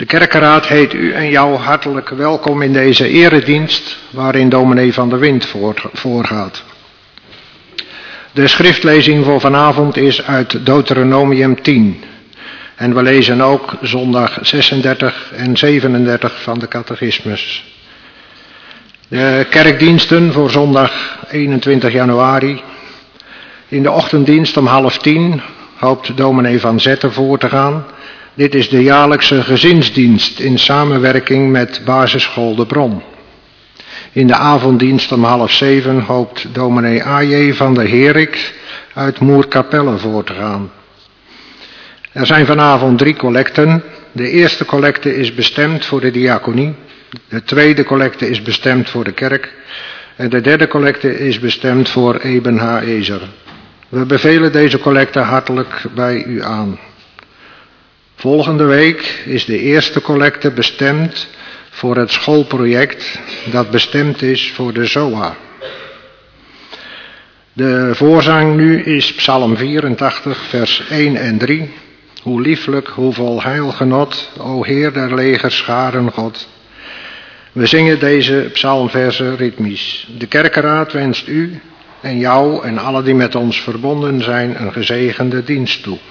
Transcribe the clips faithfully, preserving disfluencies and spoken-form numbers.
De kerkenraad heet u en jou hartelijk welkom in deze eredienst waarin dominee Van der Wind voorgaat. De schriftlezing voor vanavond is uit Deuteronomium tien. En we lezen ook zondag zesendertig en zevenendertig van de catechismus. De kerkdiensten voor zondag eenentwintig januari. In de ochtenddienst om half tien hoopt dominee Van Zetten voor te gaan. Dit is de jaarlijkse gezinsdienst in samenwerking met basisschool De Bron. In de avonddienst om half zeven hoopt dominee A J van der Herik uit Moerkapelle voor te gaan. Er zijn vanavond drie collecten. De eerste collecte is bestemd voor de diaconie. De tweede collecte is bestemd voor de kerk. En de derde collecte is bestemd voor Eben H. Ezer. We bevelen deze collecte hartelijk bij u aan. Volgende week is de eerste collecte bestemd voor het schoolproject dat bestemd is voor de Z O A. De voorzang nu is Psalm vierentachtig, vers één en drie. Hoe lieflijk, hoe vol heilgenot, o Heer der legerscharen God. We zingen deze psalmversen ritmisch. De kerkenraad wenst u en jou en alle die met ons verbonden zijn een gezegende dienst toe.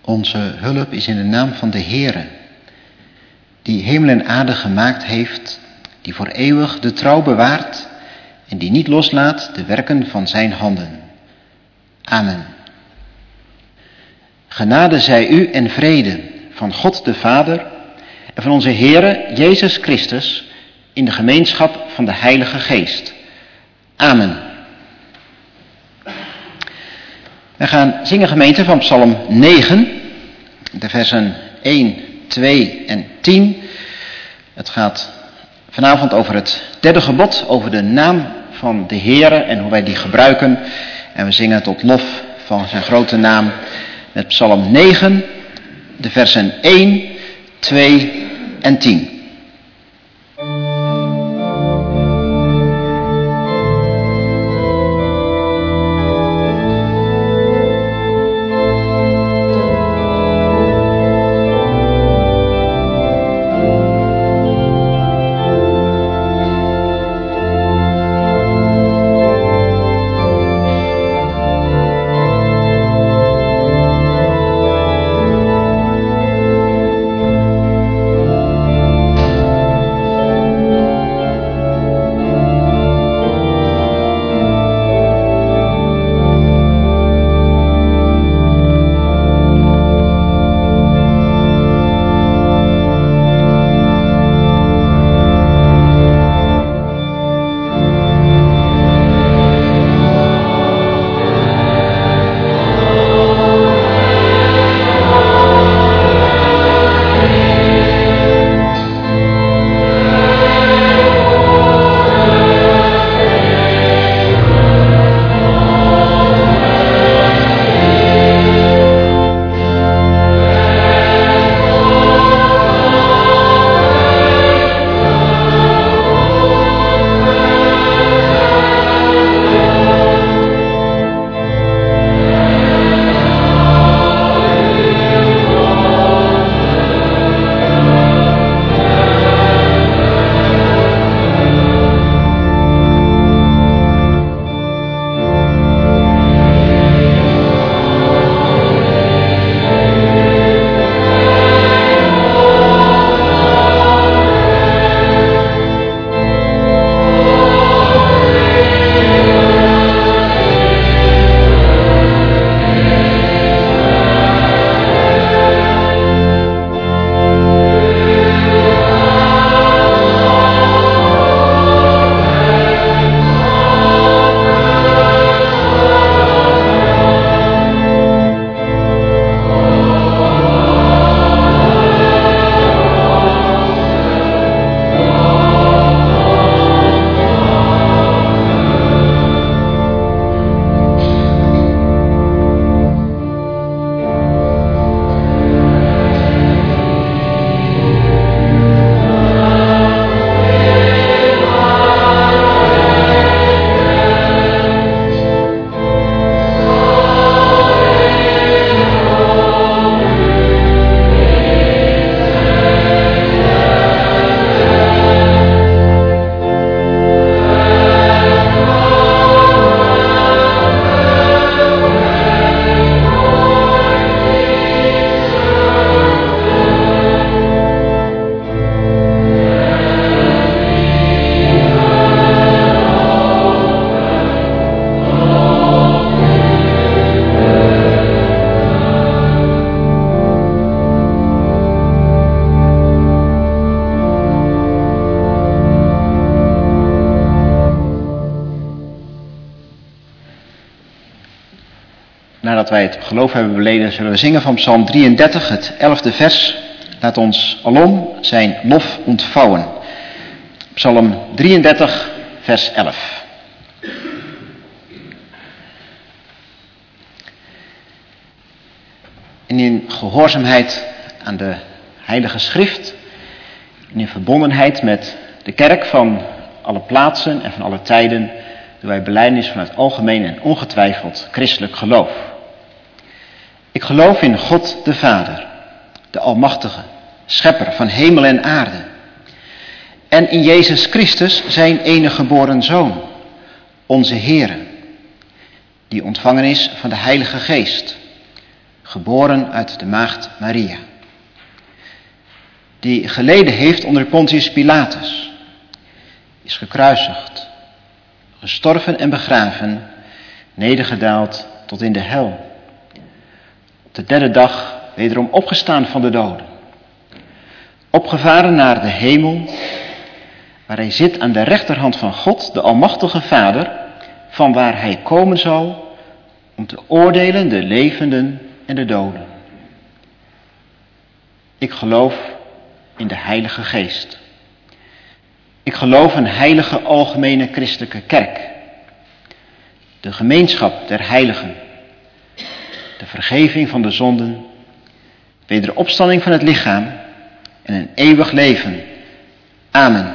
Onze hulp is in de naam van de Heere, die hemel en aarde gemaakt heeft, die voor eeuwig de trouw bewaart en die niet loslaat de werken van zijn handen. Amen. Genade zij u en vrede van God de Vader en van onze Heere Jezus Christus in de gemeenschap van de Heilige Geest. Amen. We gaan zingen, gemeente, van Psalm negen, de versen één, twee en tien. Het gaat vanavond over het derde gebod, over de naam van de Heere en hoe wij die gebruiken. En we zingen tot lof van zijn grote naam met Psalm negen, de versen één, twee en tien. Nadat wij het geloof hebben beleden, zullen we zingen van Psalm drieëndertig, het elfde vers. Laat ons alom zijn lof ontvouwen. Psalm drieëndertig, vers elf. En in gehoorzaamheid aan de Heilige Schrift, en in verbondenheid met de kerk van alle plaatsen en van alle tijden, doen wij belijdenis van het algemeen en ongetwijfeld christelijk geloof. Ik geloof in God de Vader, de Almachtige, Schepper van hemel en aarde. En in Jezus Christus, zijn enige geboren Zoon, onze Heere, die ontvangen is van de Heilige Geest, geboren uit de maagd Maria, die geleden heeft onder Pontius Pilatus, is gekruisigd, gestorven en begraven, nedergedaald tot in de hel. Op de derde dag wederom opgestaan van de doden, opgevaren naar de hemel, waar hij zit aan de rechterhand van God, de Almachtige Vader, van waar hij komen zal om te oordelen de levenden en de doden. Ik geloof in de Heilige Geest. Ik geloof een heilige algemene christelijke kerk, de gemeenschap der heiligen, de vergeving van de zonden, wederopstanding van het lichaam en een eeuwig leven. Amen.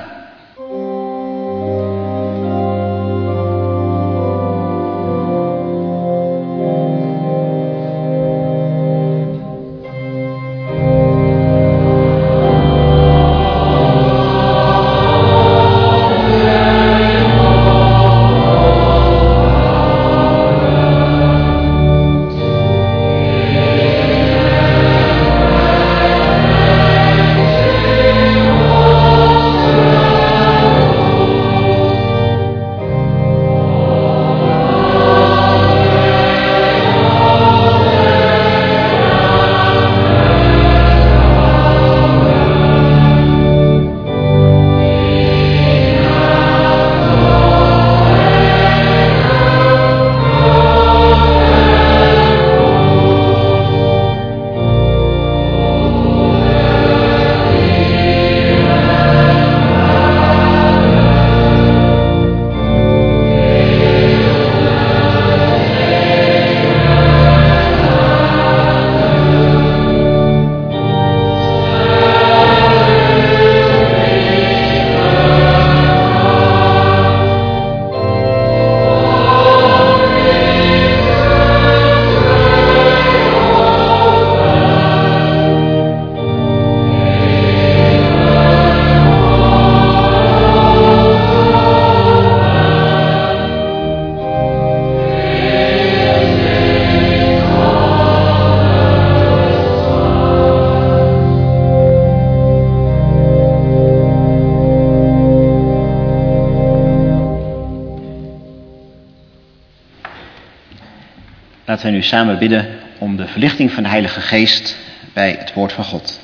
Laten wij nu samen bidden om de verlichting van de Heilige Geest bij het woord van God.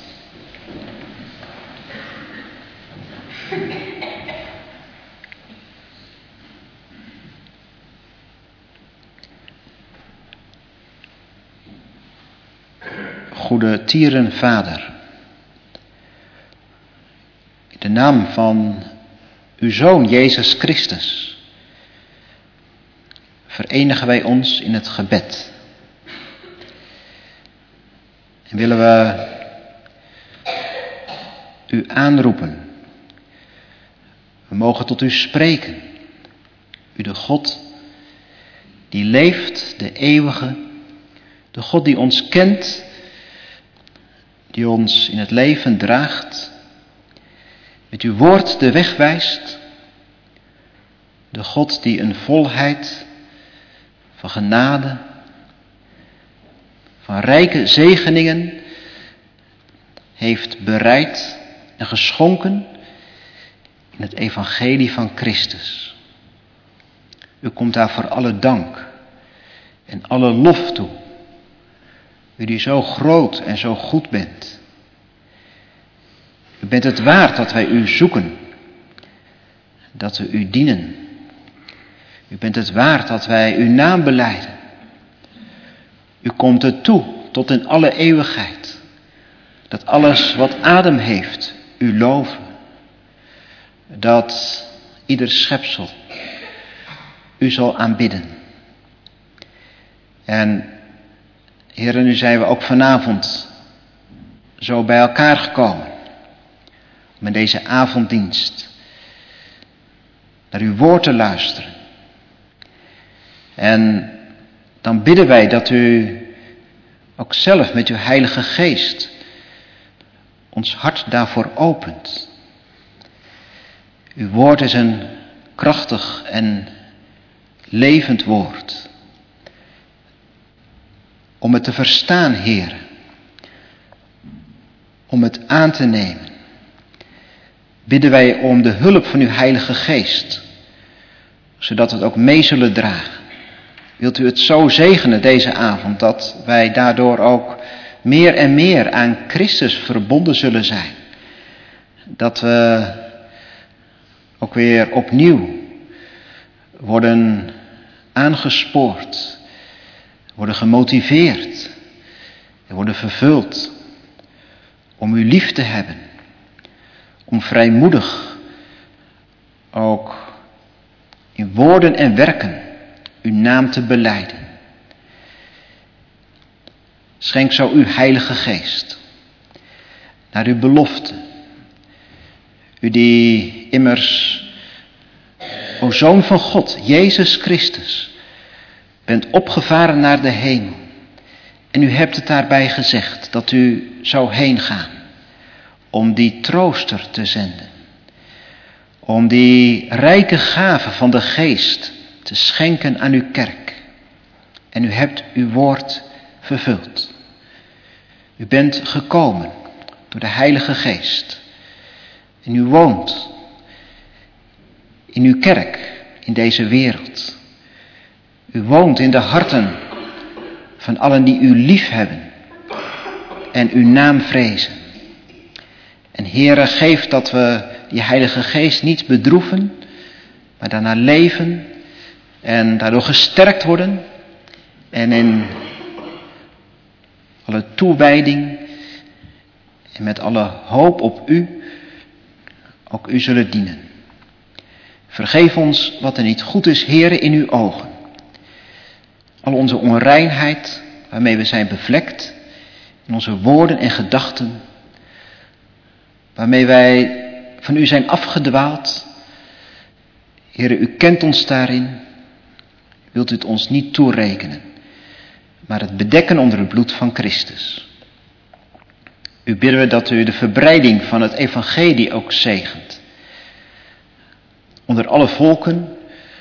Goede tieren Vader, in de naam van uw Zoon Jezus Christus verenigen wij ons in het gebed. En willen we u aanroepen. We mogen tot u spreken. U de God die leeft, de eeuwige, de God die ons kent, die ons in het leven draagt, met uw woord de weg wijst, de God die een volheid van genade, van rijke zegeningen heeft bereid en geschonken in het evangelie van Christus. U komt daar voor alle dank en alle lof toe. U die zo groot en zo goed bent. U bent het waard dat wij u zoeken, dat we u dienen. U bent het waard dat wij uw naam belijden. U komt het toe tot in alle eeuwigheid, dat alles wat adem heeft u loven. Dat ieder schepsel u zal aanbidden. En Heer, nu zijn we ook vanavond zo bij elkaar gekomen om in deze avonddienst naar uw woord te luisteren. En dan bidden wij dat u ook zelf met uw Heilige Geest ons hart daarvoor opent. Uw woord is een krachtig en levend woord. om het te verstaan, Heere. Om het aan te nemen. Bidden wij om de hulp van uw Heilige Geest, zodat we het ook mee zullen dragen. Wilt u het zo zegenen deze avond, dat wij daardoor ook meer en meer aan Christus verbonden zullen zijn. Dat we ook weer opnieuw worden aangespoord, worden gemotiveerd, worden vervuld om u lief te hebben, om vrijmoedig ook in woorden en werken uw naam te belijden. Schenk zo uw Heilige Geest naar uw belofte. U die immers, o Zoon van God, Jezus Christus, bent opgevaren naar de hemel. En u hebt het daarbij gezegd dat u zou heen gaan om die trooster te zenden. Om die rijke gave van de Geest te schenken aan uw kerk. En u hebt uw woord vervuld. U bent gekomen door de Heilige Geest. En u woont in uw kerk, in deze wereld. U woont in de harten van allen die u lief hebben en uw naam vrezen. En Heere, geef dat we die Heilige Geest niet bedroeven, maar daarna leven en daardoor gesterkt worden en in alle toewijding en met alle hoop op u ook u zullen dienen. Vergeef ons wat er niet goed is, Heere, in uw ogen. Al onze onreinheid waarmee we zijn bevlekt, in onze woorden en gedachten, waarmee wij van u zijn afgedwaald. Heere, u kent ons daarin. Wilt u het ons niet toerekenen, maar het bedekken onder het bloed van Christus. U bidden we dat u de verbreiding van het evangelie ook zegent. Onder alle volken,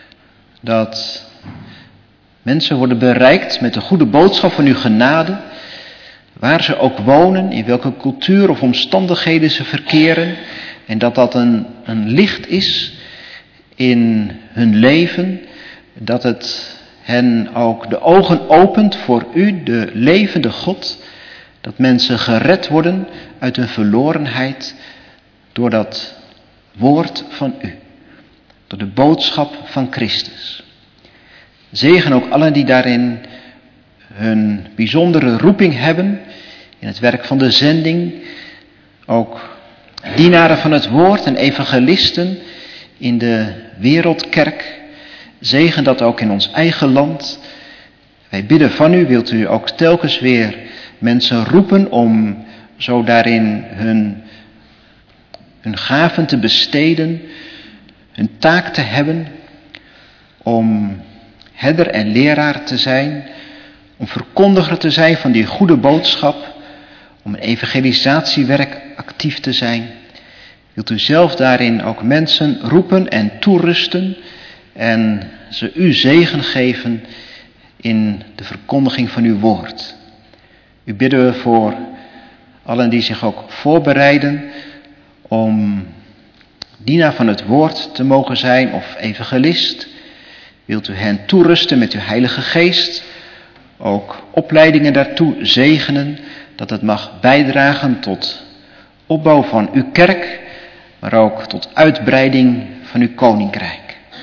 dat mensen worden bereikt met de goede boodschap van uw genade, waar ze ook wonen, in welke cultuur of omstandigheden ze verkeren, en dat dat een, een licht is in hun leven, dat het hen ook de ogen opent voor u, de levende God, dat mensen gered worden uit hun verlorenheid door dat woord van u, door de boodschap van Christus. Zegen ook allen die daarin hun bijzondere roeping hebben, in het werk van de zending, ook dienaren van het woord en evangelisten in de wereldkerk. Zegen dat ook in ons eigen land. Wij bidden van u, wilt u ook telkens weer mensen roepen om zo daarin hun, hun gaven te besteden, hun taak te hebben, om herder en leraar te zijn, om verkondiger te zijn van die goede boodschap, om een evangelisatiewerk actief te zijn. Wilt u zelf daarin ook mensen roepen en toerusten en ze u zegen geven in de verkondiging van uw woord. U bidden we voor allen die zich ook voorbereiden om dienaar van het woord te mogen zijn of evangelist. Wilt u hen toerusten met uw Heilige Geest, ook opleidingen daartoe zegenen, dat het mag bijdragen tot opbouw van uw kerk, maar ook tot uitbreiding van uw koninkrijk.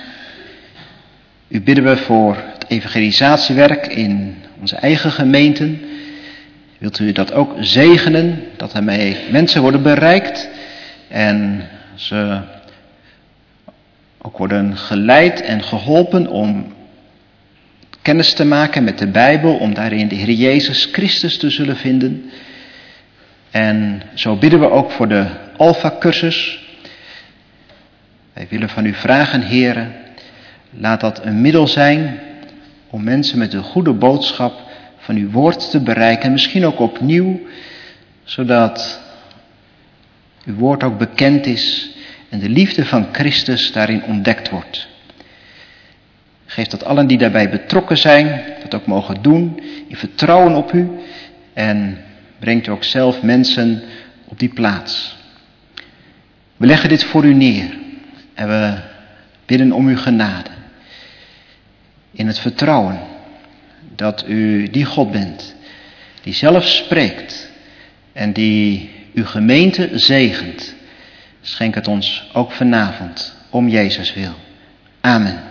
U bidden we voor het evangelisatiewerk in onze eigen gemeenten. Wilt u dat ook zegenen, dat ermee mensen worden bereikt en ze ook worden geleid en geholpen om kennis te maken met de Bijbel, om daarin de Heer Jezus Christus te zullen vinden. En zo bidden we ook voor de Alpha-cursus. Wij willen van u vragen, Heere, laat dat een middel zijn om mensen met de goede boodschap van uw woord te bereiken. Misschien ook opnieuw, zodat uw woord ook bekend is en de liefde van Christus daarin ontdekt wordt. Geef geeft dat allen die daarbij betrokken zijn, dat ook mogen doen, in vertrouwen op u. En brengt u ook zelf mensen op die plaats. We leggen dit voor u neer. En we bidden om uw genade. In het vertrouwen dat u die God bent, die zelf spreekt en die uw gemeente zegent. Schenk het ons ook vanavond om Jezus wil. Amen.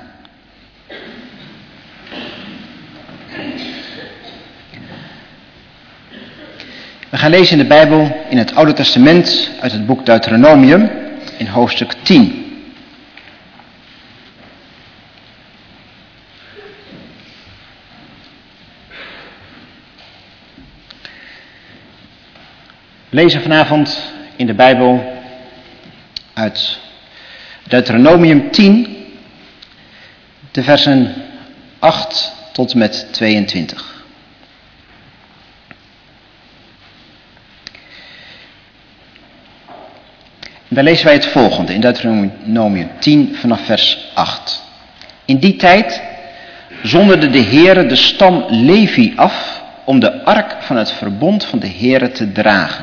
We gaan lezen in de Bijbel in het Oude Testament uit het boek Deuteronomium in hoofdstuk tien. We lezen vanavond in de Bijbel uit Deuteronomium tien, de versen acht tot en met tweeëntwintig. Daar lezen wij het volgende in Deuteronomium tien vanaf vers acht. In die tijd zonderde de Heere de stam Levi af om de ark van het verbond van de Heere te dragen.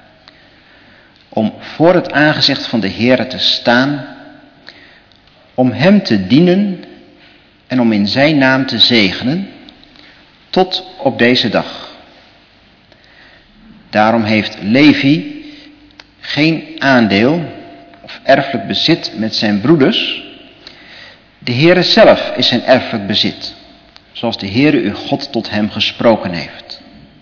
Om voor het aangezicht van de Heere te staan, om hem te dienen en om in zijn naam te zegenen, tot op deze dag. Daarom heeft Levi geen aandeel of erfelijk bezit met zijn broeders. De Heere zelf is zijn erfelijk bezit, zoals de Heere uw God tot hem gesproken heeft.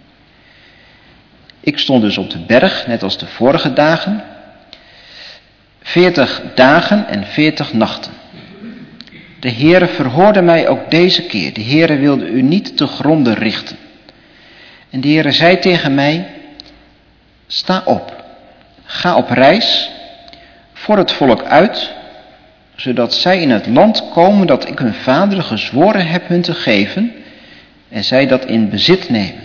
Ik stond dus op de berg, net als de vorige dagen, veertig dagen en veertig nachten. De Heere verhoorde mij ook deze keer. De Heere wilde u niet te gronde richten. En de Heere zei tegen mij, sta op. Ga op reis voor het volk uit, zodat zij in het land komen dat ik hun vaderen gezworen heb hun te geven, en zij dat in bezit nemen.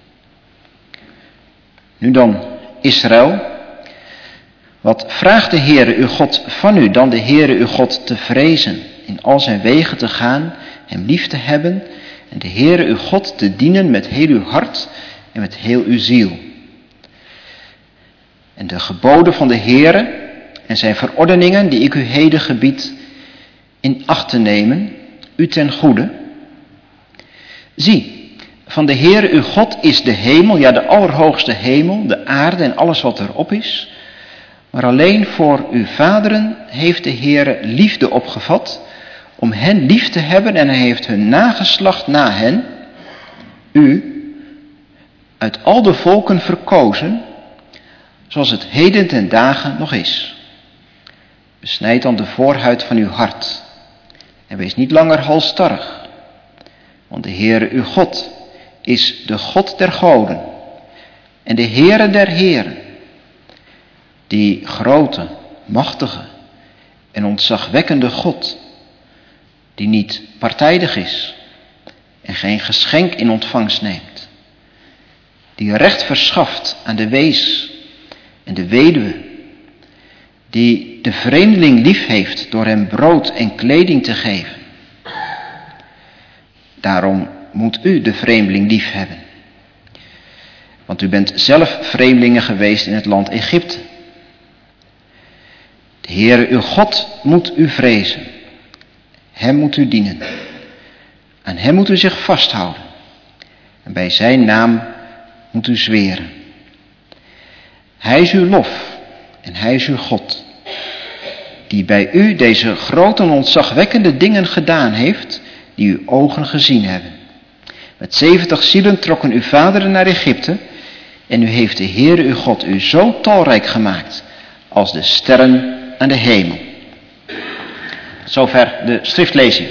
Nu dan, Israël, wat vraagt de Heere uw God van u dan de Heere uw God te vrezen, in al zijn wegen te gaan, hem lief te hebben, en de Heere uw God te dienen met heel uw hart en met heel uw ziel. En de geboden van de Heere en zijn verordeningen die ik u heden gebied in acht te nemen, u ten goede. Zie, van de Heere uw God is de hemel, ja de allerhoogste hemel, de aarde en alles wat erop is. Maar alleen voor uw vaderen heeft de Heere liefde opgevat, om hen lief te hebben, en hij heeft hun nageslacht na hen, u, uit al de volken verkozen, zoals het heden ten dagen nog is. Besnijd dan de voorhuid van uw hart en wees niet langer halsstarrig, want de Heere uw God is de God der goden en de Heere der heren, die grote, machtige en ontzagwekkende God, die niet partijdig is en geen geschenk in ontvangst neemt, die recht verschaft aan de wees en de weduwe, die de vreemdeling lief heeft door hem brood en kleding te geven. Daarom moet u de vreemdeling lief hebben. Want u bent zelf vreemdelingen geweest in het land Egypte. De Heere uw God moet u vrezen. Hem moet u dienen. Aan hem moet u zich vasthouden. En bij zijn naam moet u zweren. Hij is uw lof en hij is uw God, die bij u deze grote en ontzagwekkende dingen gedaan heeft, die uw ogen gezien hebben. Met zeventig zielen trokken uw vaderen naar Egypte, en u heeft de Heere uw God u zo talrijk gemaakt, als de sterren aan de hemel. Zover de schriftlezing.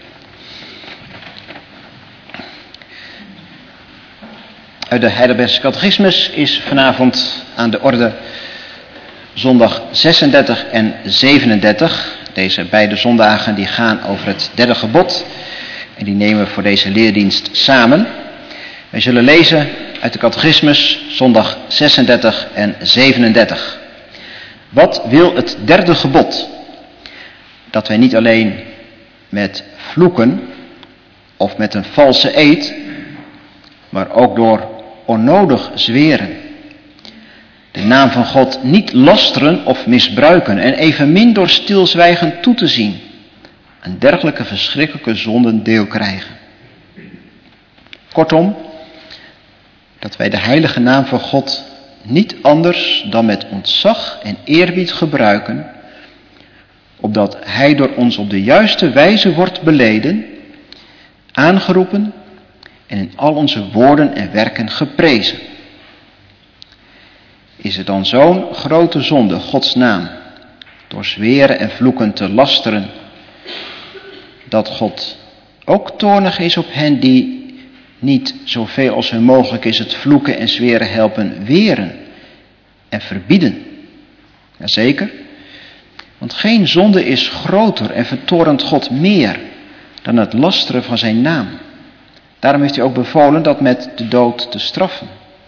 Uit de Heidelbergse Catechismus is vanavond aan de orde zondag zesendertig en zevenendertig. Deze beide zondagen die gaan over het derde gebod. En die nemen we voor deze leerdienst samen. Wij zullen lezen uit de Catechismus zondag zesendertig en zevenendertig. Wat wil het derde gebod? Dat wij niet alleen met vloeken of met een valse eed, maar ook door onnodig zweren. De naam van God niet lasteren of misbruiken en evenmin door stilzwijgen toe te zien aan dergelijke verschrikkelijke zonden deel krijgen. Kortom, dat wij de heilige naam van God niet anders dan met ontzag en eerbied gebruiken, opdat hij door ons op de juiste wijze wordt beleden, aangeroepen en in al onze woorden en werken geprezen. Is het dan zo'n grote zonde Gods naam door zweren en vloeken te lasteren, dat God ook toornig is op hen die niet zoveel als hun mogelijk is het vloeken en zweren helpen weren en verbieden? Jazeker, want geen zonde is groter en vertorent God meer dan het lasteren van zijn naam. Daarom heeft hij ook bevolen dat met de dood te straffen.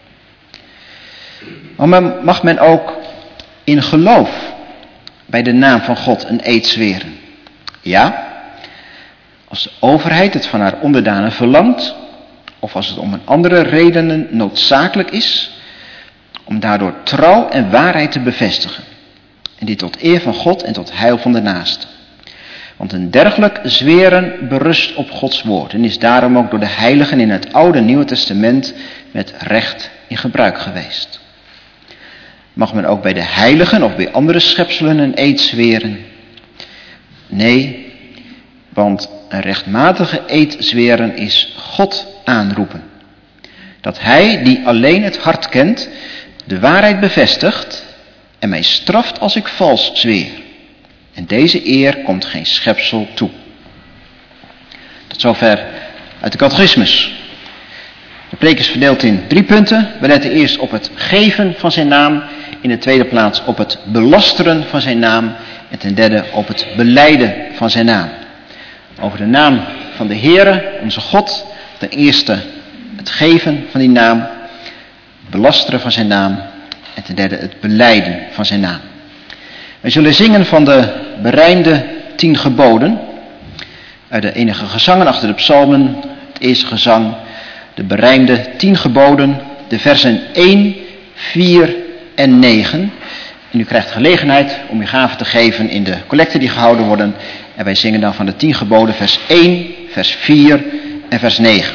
Maar mag men ook in geloof bij de naam van God een eed zweren? Ja, als de overheid het van haar onderdanen verlangt, of als het om een andere redenen noodzakelijk is, om daardoor trouw en waarheid te bevestigen. En dit tot eer van God en tot heil van de naaste. Want een dergelijk zweren berust op Gods woord en is daarom ook door de heiligen in het Oude en Nieuwe Testament met recht in gebruik geweest. Mag men ook bij de heiligen of bij andere schepselen een eed zweren? Nee, want een rechtmatige eed zweren is God aanroepen. Dat hij, die alleen het hart kent, de waarheid bevestigt en mij straft als ik vals zweer. En deze eer komt geen schepsel toe. Tot zover uit de catechismus. De preek is verdeeld in drie punten. We letten eerst op het geven van zijn naam. In de tweede plaats op het belasteren van zijn naam. En ten derde op het belijden van zijn naam. Over de naam van de Heere, onze God. Ten eerste het geven van die naam. Het belasteren van zijn naam. En ten derde het belijden van zijn naam. Wij zullen zingen van de berijmde tien geboden. Uit de enige gezangen achter de psalmen. Het eerste gezang. De berijmde tien geboden. De versen één, vier en negen. En u krijgt gelegenheid om uw gaven te geven in de collecten die gehouden worden. En wij zingen dan van de tien geboden vers één, vers vier en vers negen.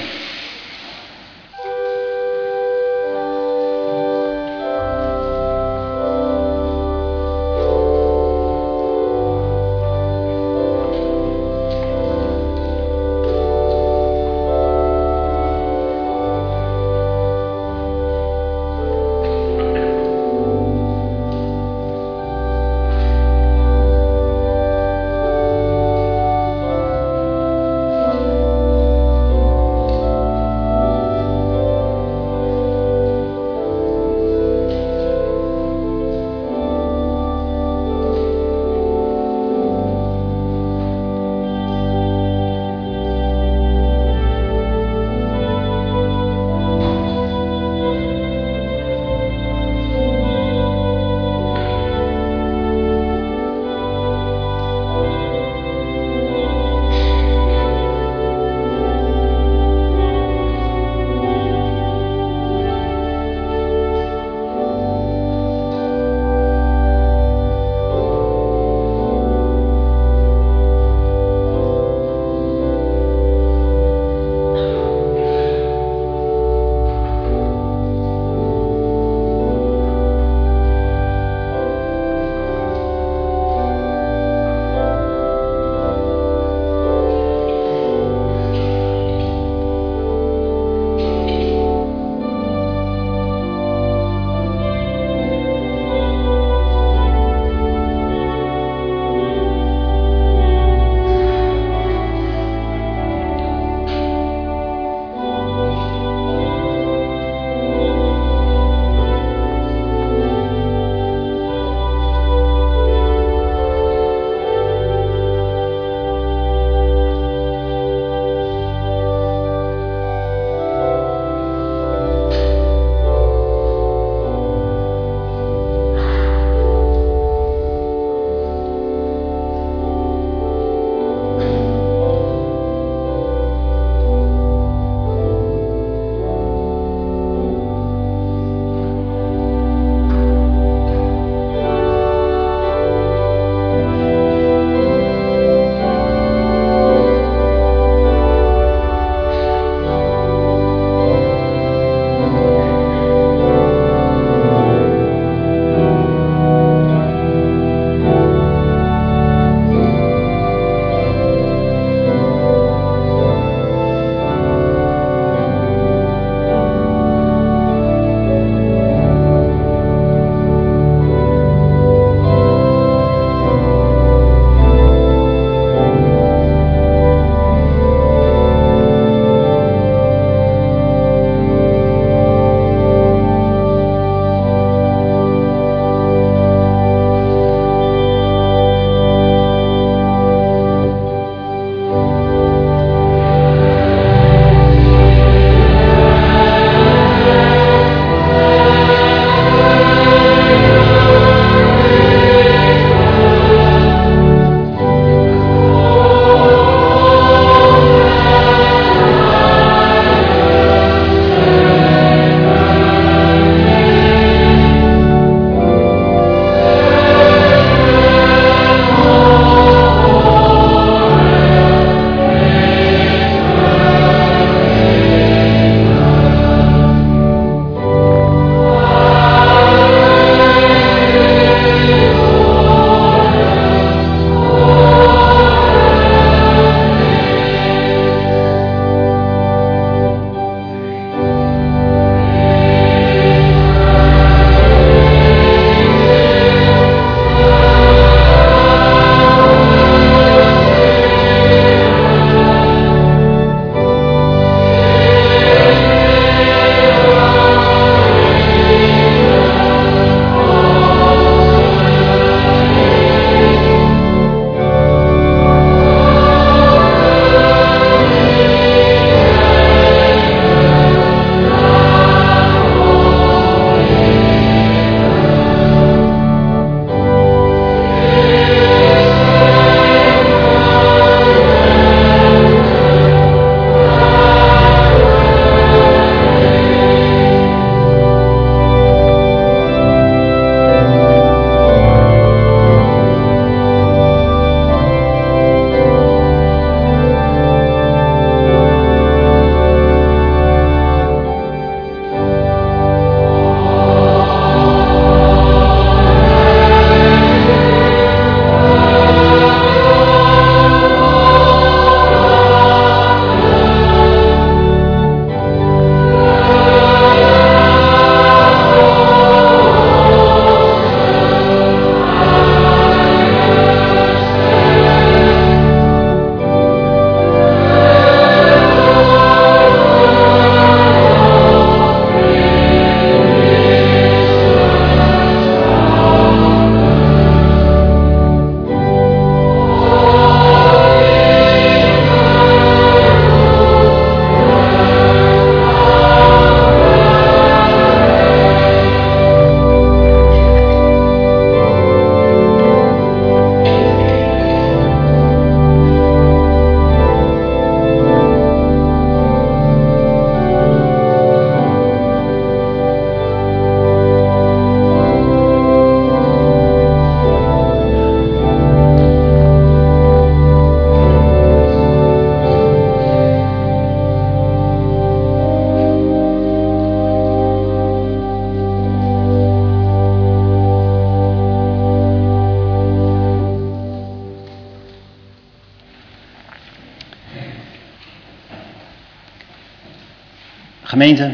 Gemeente,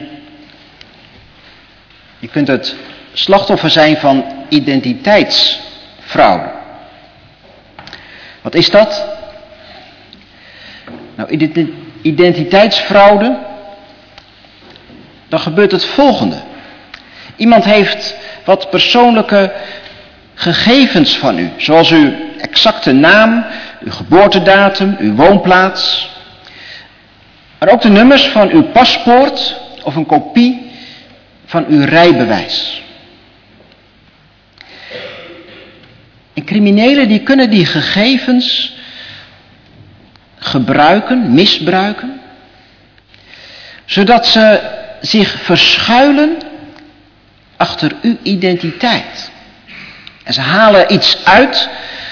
je kunt het slachtoffer zijn van identiteitsfraude. Wat is dat? Nou, identiteitsfraude, dan gebeurt het volgende. Iemand heeft wat persoonlijke gegevens van u, zoals uw exacte naam, uw geboortedatum, uw woonplaats, maar ook de nummers van uw paspoort of een kopie van uw rijbewijs. En criminelen die kunnen die gegevens gebruiken, misbruiken, zodat ze zich verschuilen achter uw identiteit. En ze halen iets uit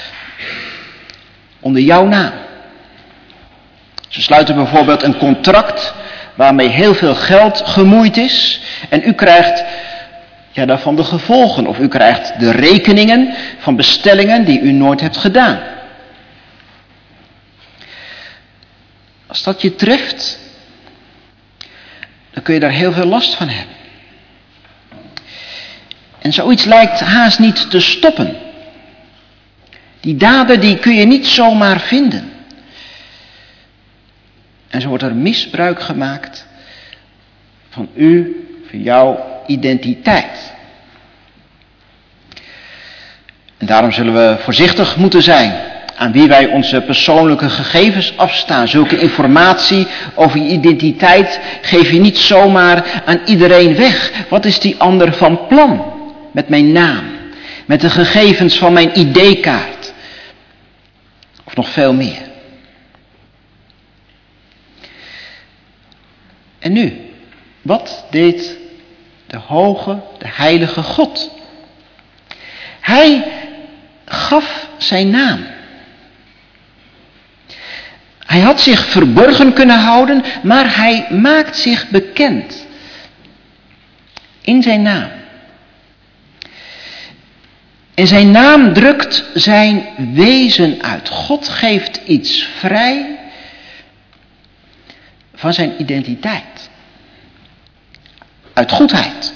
onder jouw naam. Ze sluiten bijvoorbeeld een contract waarmee heel veel geld gemoeid is. En u krijgt ja, daarvan de gevolgen. Of u krijgt de rekeningen van bestellingen die u nooit hebt gedaan. Als dat je treft, dan kun je daar heel veel last van hebben. En zoiets lijkt haast niet te stoppen. Die daden die kun je niet zomaar vinden. En zo wordt er misbruik gemaakt van u, van jouw identiteit. En daarom zullen we voorzichtig moeten zijn aan wie wij onze persoonlijke gegevens afstaan. Zulke informatie over je identiteit geef je niet zomaar aan iedereen weg. Wat is die ander van plan met mijn naam, met de gegevens van mijn I D-kaart of nog veel meer? En nu, wat deed de hoge, de heilige God? Hij gaf zijn naam. Hij had zich verborgen kunnen houden, maar hij maakt zich bekend in zijn naam. En zijn naam drukt zijn wezen uit. God geeft iets vrij van zijn identiteit. Uit goedheid.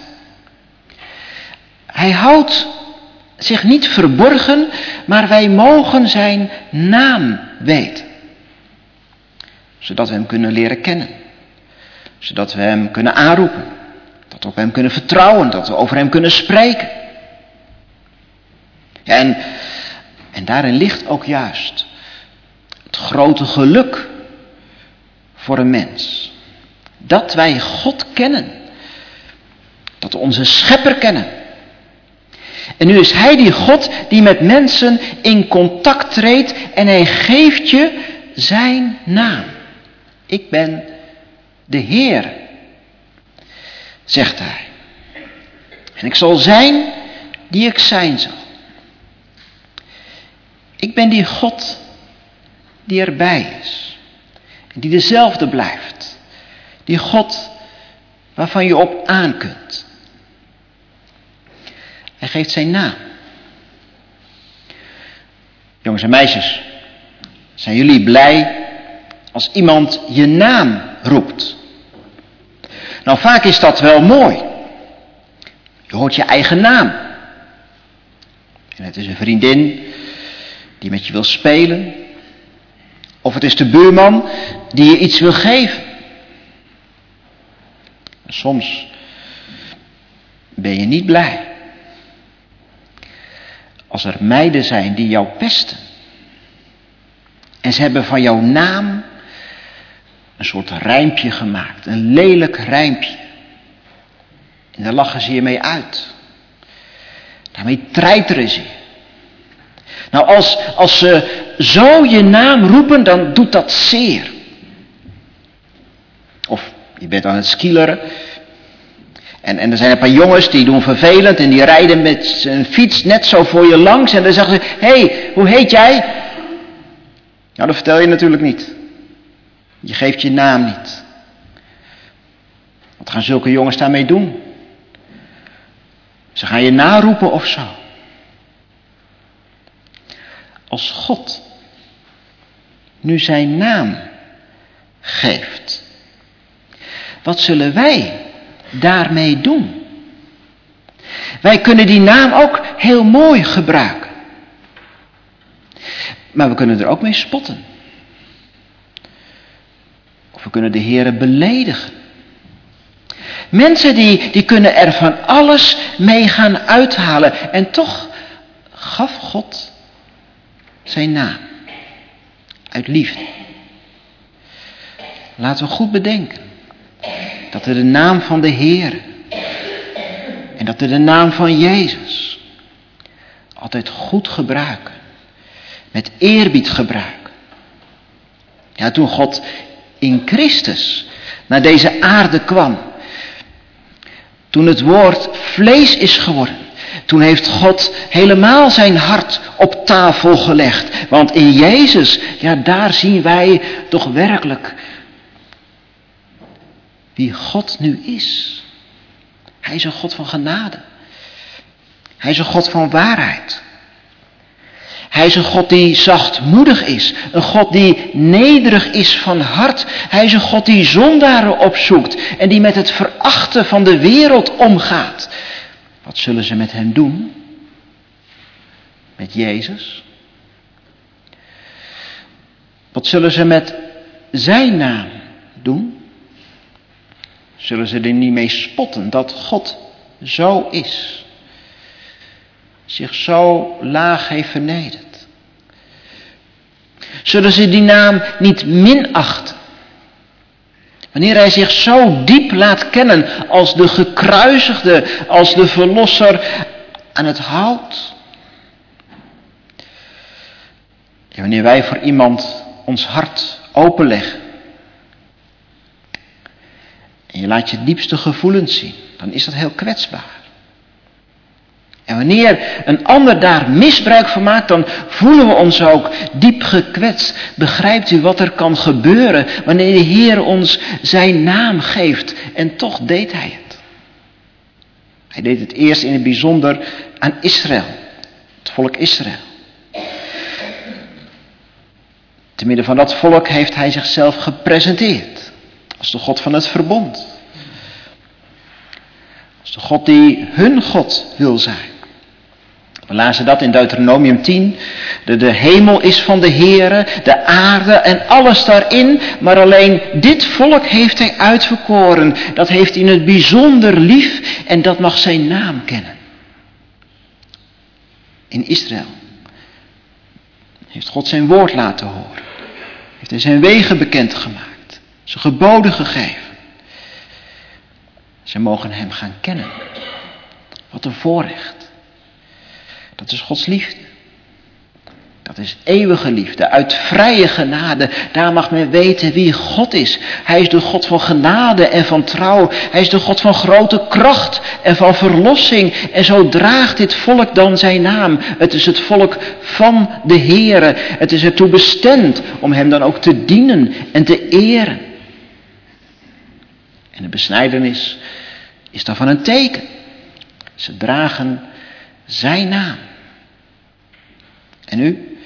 Hij houdt zich niet verborgen, maar wij mogen zijn naam weten. Zodat we hem kunnen leren kennen. Zodat we hem kunnen aanroepen. Dat we op hem kunnen vertrouwen. Dat we over hem kunnen spreken. En, en daarin ligt ook juist het grote geluk voor een mens. Dat wij God kennen. Dat we onze schepper kennen. En nu is hij die God die met mensen in contact treedt en hij geeft je zijn naam. Ik ben de Heer, zegt hij. En ik zal zijn die ik zijn zal. Ik ben die God die erbij is. En die dezelfde blijft. Die God waarvan je op aan kunt. Hij geeft zijn naam. Jongens en meisjes, zijn jullie blij als iemand je naam roept? Nou, vaak is dat wel mooi. Je hoort je eigen naam. En het is een vriendin die met je wil spelen. Of het is de buurman die je iets wil geven. En soms ben je niet blij als er meiden zijn die jou pesten. En ze hebben van jouw naam een soort rijmpje gemaakt. Een lelijk rijmpje. En daar lachen ze je mee uit. Daarmee treiteren ze je. Nou, als, als ze zo je naam roepen, dan doet dat zeer. Of je bent aan het skileren. En, en er zijn een paar jongens die doen vervelend en die rijden met zijn fiets net zo voor je langs. En dan zeggen ze, hé, hey, hoe heet jij? Nou, dat vertel je natuurlijk niet. Je geeft je naam niet. Wat gaan zulke jongens daarmee doen? Ze gaan je naroepen of zo. Als God nu zijn naam geeft, wat zullen wij daarmee doen? Wij kunnen die naam ook heel mooi gebruiken. Maar we kunnen er ook mee spotten. Of we kunnen de Heere beledigen. Mensen die, die kunnen er van alles mee gaan uithalen. En toch gaf God zijn naam. Uit liefde. Laten we goed bedenken. Dat we de naam van de Heere. En dat we de naam van Jezus. Altijd goed gebruiken. Met eerbied gebruiken. Ja, toen God in Christus naar deze aarde kwam. Toen het woord vlees is geworden. Toen heeft God helemaal zijn hart op tafel gelegd. Want in Jezus, ja, daar zien wij toch werkelijk wie God nu is. Hij is een God van genade. Hij is een God van waarheid. Hij is een God die zachtmoedig is. Een God die nederig is van hart. Hij is een God die zondaren opzoekt. En die met het verachten van de wereld omgaat. Wat zullen ze met hem doen? Met Jezus? Wat zullen ze met zijn naam doen? Zullen ze er niet mee spotten dat God zo is? Zich zo laag heeft vernederd. Zullen ze die naam niet minachten? Wanneer hij zich zo diep laat kennen als de gekruisigde, als de verlosser aan het hout. Ja, wanneer wij voor iemand ons hart openleggen. En je laat je diepste gevoelens zien, dan is dat heel kwetsbaar. En wanneer een ander daar misbruik van maakt, dan voelen we ons ook diep gekwetst. Begrijpt u wat er kan gebeuren wanneer de Heer ons zijn naam geeft? En toch deed hij het. Hij deed het eerst in het bijzonder aan Israël, het volk Israël. Te midden van dat volk heeft hij zichzelf gepresenteerd als de God van het verbond. Als de God die hun God wil zijn. We lazen dat in Deuteronomium tien. De, de hemel is van de Heere, de aarde en alles daarin. Maar alleen dit volk heeft hij uitverkoren. Dat heeft hij in het bijzonder lief en dat mag zijn naam kennen. In Israël heeft God zijn woord laten horen. Heeft hij zijn wegen bekendgemaakt. Zijn geboden gegeven. Ze mogen hem gaan kennen. Wat een voorrecht. Dat is Gods liefde. Dat is eeuwige liefde, uit vrije genade. Daar mag men weten wie God is. Hij is de God van genade en van trouw. Hij is de God van grote kracht en van verlossing. En zo draagt dit volk dan zijn naam. Het is het volk van de Heere. Het is ertoe bestemd om hem dan ook te dienen en te eren. En de besnijdenis is daarvan een teken. Ze dragen zijn naam. En u?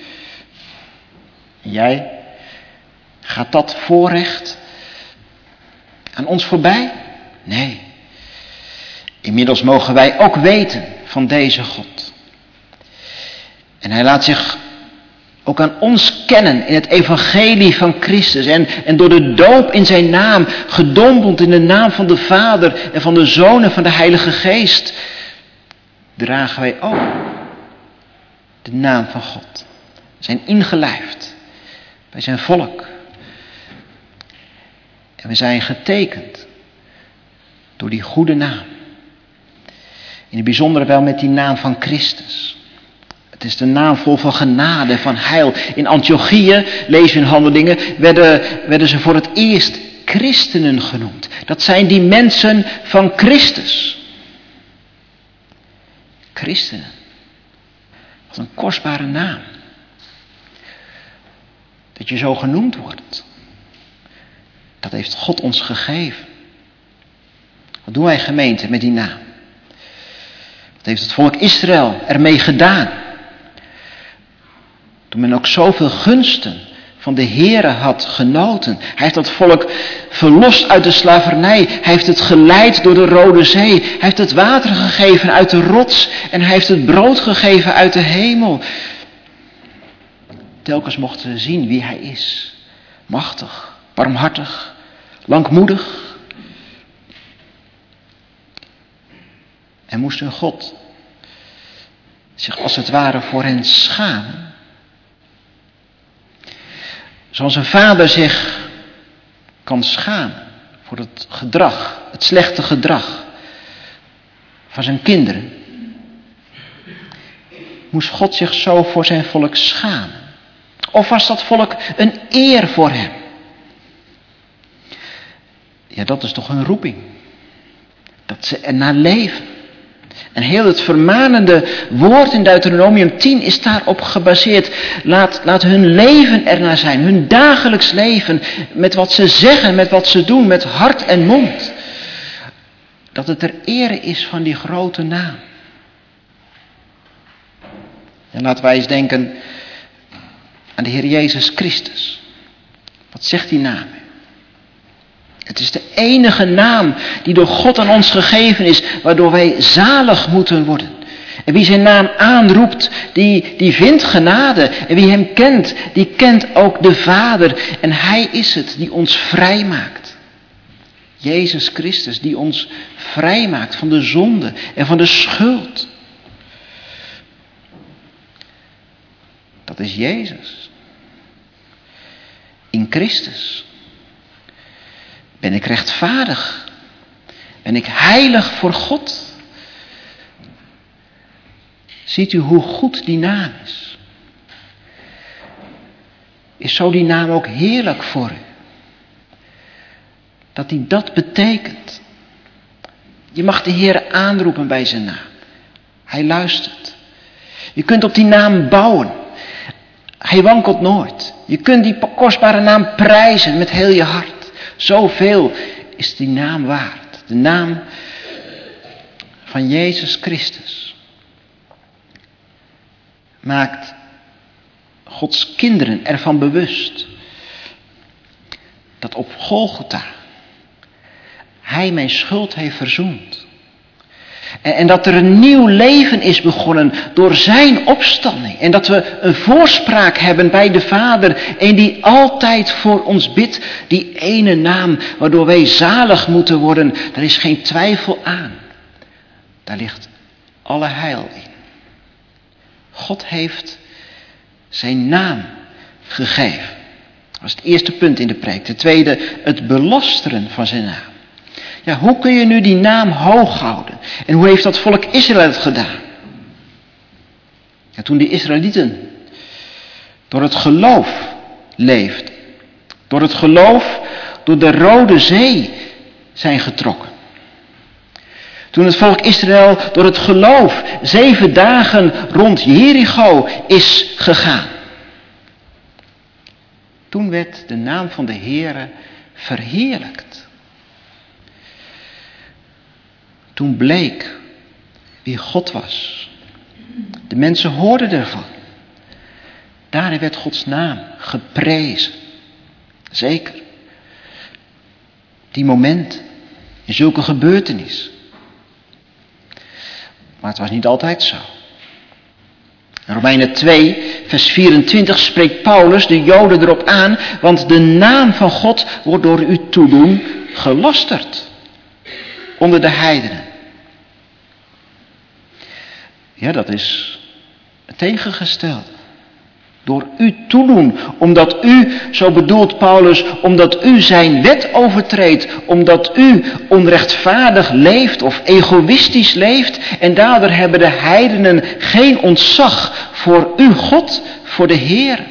Jij? Gaat dat voorrecht aan ons voorbij? Nee. Inmiddels mogen wij ook weten van deze God. En hij laat zich ook aan ons kennen in het evangelie van Christus. En, en door de doop in zijn naam, gedompeld in de naam van de Vader en van de Zoon en van de Heilige Geest, dragen wij ook de naam van God. We zijn ingelijfd bij zijn volk. En we zijn getekend door die goede naam. In het bijzonder wel met die naam van Christus. Het is de naam vol van genade, van heil. In Antiochië, lezen we in Handelingen, werden, werden ze voor het eerst christenen genoemd. Dat zijn die mensen van Christus. Christenen. Wat een kostbare naam. Dat je zo genoemd wordt. Dat heeft God ons gegeven. Wat doen wij gemeente met die naam? Wat heeft het volk Israël ermee gedaan? Toen men ook zoveel gunsten van de Heere had genoten. Hij heeft dat volk verlost uit de slavernij. Hij heeft het geleid door de Rode Zee. Hij heeft het water gegeven uit de rots. En hij heeft het brood gegeven uit de hemel. Telkens mochten ze zien wie hij is. Machtig, barmhartig, langmoedig. En moest hun God zich als het ware voor hen schamen. Zoals een vader zich kan schamen voor het gedrag, het slechte gedrag van zijn kinderen, moest God zich zo voor zijn volk schamen. Of was dat volk een eer voor hem? Ja, dat is toch een roeping. Dat ze ernaar leven. En heel het vermanende woord in Deuteronomium tien is daarop gebaseerd. Laat, laat hun leven ernaar zijn, hun dagelijks leven, met wat ze zeggen, met wat ze doen, met hart en mond. Dat het ter ere is van die grote naam. En laten wij eens denken aan de Heer Jezus Christus. Wat zegt die naam? Het is de enige naam die door God aan ons gegeven is, waardoor wij zalig moeten worden. En wie zijn naam aanroept, die, die vindt genade. En wie hem kent, die kent ook de Vader. En hij is het die ons vrijmaakt. Jezus Christus, die ons vrijmaakt van de zonde en van de schuld. Dat is Jezus. In Christus ben ik rechtvaardig. Ben ik heilig voor God. Ziet u hoe goed die naam is? Is zo die naam ook heerlijk voor u? Dat hij dat betekent. Je mag de Heer aanroepen bij zijn naam. Hij luistert. Je kunt op die naam bouwen. Hij wankelt nooit. Je kunt die kostbare naam prijzen met heel je hart. Zoveel is die naam waard. De naam van Jezus Christus maakt Gods kinderen ervan bewust dat op Golgotha Hij mijn schuld heeft verzoend. En, en dat er een nieuw leven is begonnen door zijn opstanding. En dat we een voorspraak hebben bij de Vader. En die altijd voor ons bidt. Die ene naam waardoor wij zalig moeten worden. Daar is geen twijfel aan. Daar ligt alle heil in. God heeft zijn naam gegeven. Dat was het eerste punt in de preek. De tweede, het belasteren van zijn naam. Ja, hoe kun je nu die naam hoog houden? En hoe heeft dat volk Israël het gedaan? Ja, toen de Israëlieten door het geloof leefden. Door het geloof door de Rode Zee zijn getrokken. Toen het volk Israël door het geloof zeven dagen rond Jericho is gegaan. Toen werd de naam van de Heere verheerlijkt. Toen bleek wie God was. De mensen hoorden ervan. Daarin werd Gods naam geprezen. Zeker. Die moment. In zulke gebeurtenis. Maar het was niet altijd zo. In Romeinen twee, vers vierentwintig spreekt Paulus de Joden erop aan. Want de naam van God wordt door u toedoen gelasterd. Onder de heidenen. Ja, dat is het tegengestelde. Door u toedoen, omdat u, zo bedoelt Paulus, omdat u zijn wet overtreedt, omdat u onrechtvaardig leeft of egoïstisch leeft en daardoor hebben de heidenen geen ontzag voor uw God, voor de Heer.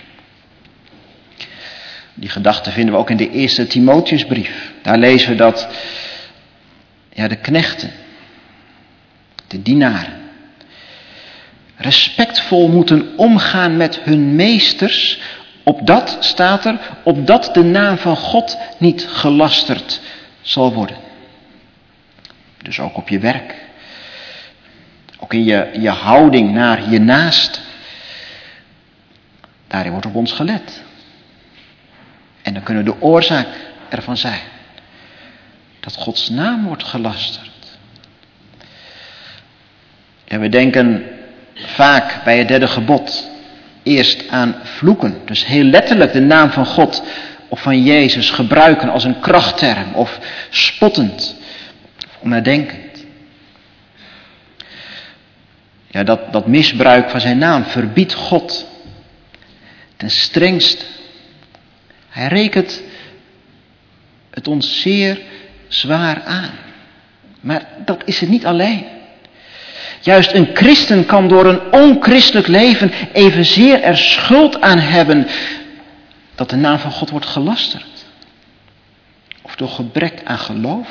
Die gedachte vinden we ook in de eerste Timotheusbrief. Daar lezen we dat ja, de knechten, de dienaren, respectvol moeten omgaan met hun meesters, opdat, staat er, opdat de naam van God niet gelasterd zal worden. Dus ook op je werk. Ook in je, je houding naar je naaste. Daarin wordt op ons gelet. En dan kunnen we de oorzaak ervan zijn dat Gods naam wordt gelasterd. Ja, we denken vaak bij het derde gebod eerst aan vloeken. Dus heel letterlijk de naam van God of van Jezus gebruiken als een krachtterm of spottend of onnadenkend. Ja, dat, dat misbruik van zijn naam verbiedt God ten strengste. Hij rekent het ons zeer zwaar aan. Maar dat is het niet alleen. Juist een christen kan door een onchristelijk leven evenzeer er schuld aan hebben dat de naam van God wordt gelasterd. Of door gebrek aan geloof.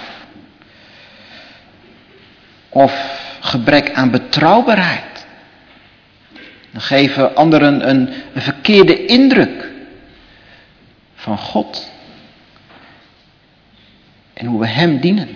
Of gebrek aan betrouwbaarheid. Dan geven anderen een, een verkeerde indruk van God. En hoe we hem dienen.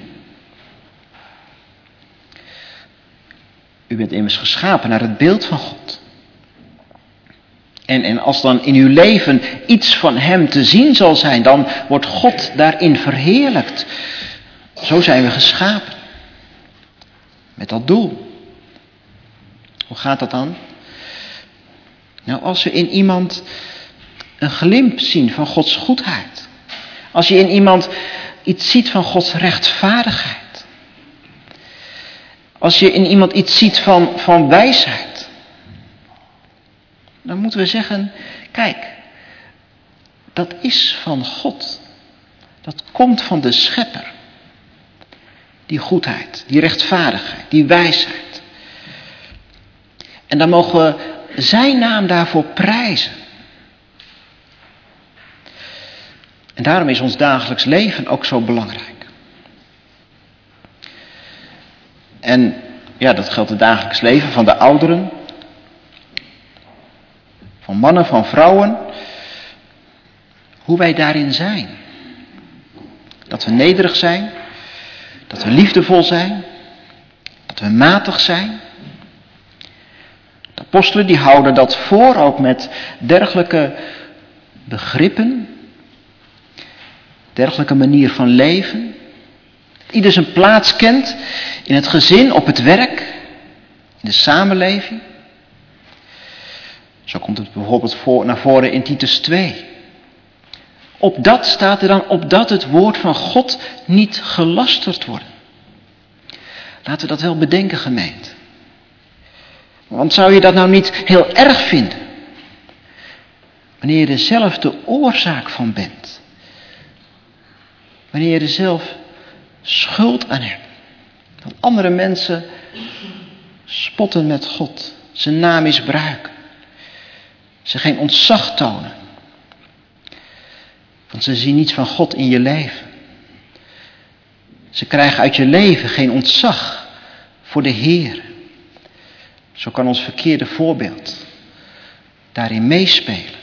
U bent immers geschapen naar het beeld van God. En, en als dan in uw leven iets van hem te zien zal zijn, dan wordt God daarin verheerlijkt. Zo zijn we geschapen. Met dat doel. Hoe gaat dat dan? Nou, als we in iemand een glimp zien van Gods goedheid. Als je in iemand iets ziet van Gods rechtvaardigheid. Als je in iemand iets ziet van, van wijsheid. Dan moeten we zeggen, kijk, dat is van God. Dat komt van de Schepper. Die goedheid, die rechtvaardigheid, die wijsheid. En dan mogen we zijn naam daarvoor prijzen. En daarom is ons dagelijks leven ook zo belangrijk. En ja, dat geldt het dagelijks leven van de ouderen. Van mannen, van vrouwen. Hoe wij daarin zijn. Dat we nederig zijn. Dat we liefdevol zijn. Dat we matig zijn. De apostelen die houden dat voor ook met dergelijke begrippen. Dergelijke manier van leven. Ieder zijn plaats kent in het gezin, op het werk, in de samenleving. Zo komt het bijvoorbeeld voor, naar voren in Titus twee. Opdat staat er dan, opdat het woord van God niet gelasterd wordt. Laten we dat wel bedenken, gemeente. Want zou je dat nou niet heel erg vinden? Wanneer je er zelf de oorzaak van bent. Wanneer je er zelf schuld aan hebt. Dat andere mensen spotten met God. Zijn naam misbruiken. Ze geen ontzag tonen. Want ze zien niets van God in je leven. Ze krijgen uit je leven geen ontzag voor de Heer. Zo kan ons verkeerde voorbeeld daarin meespelen.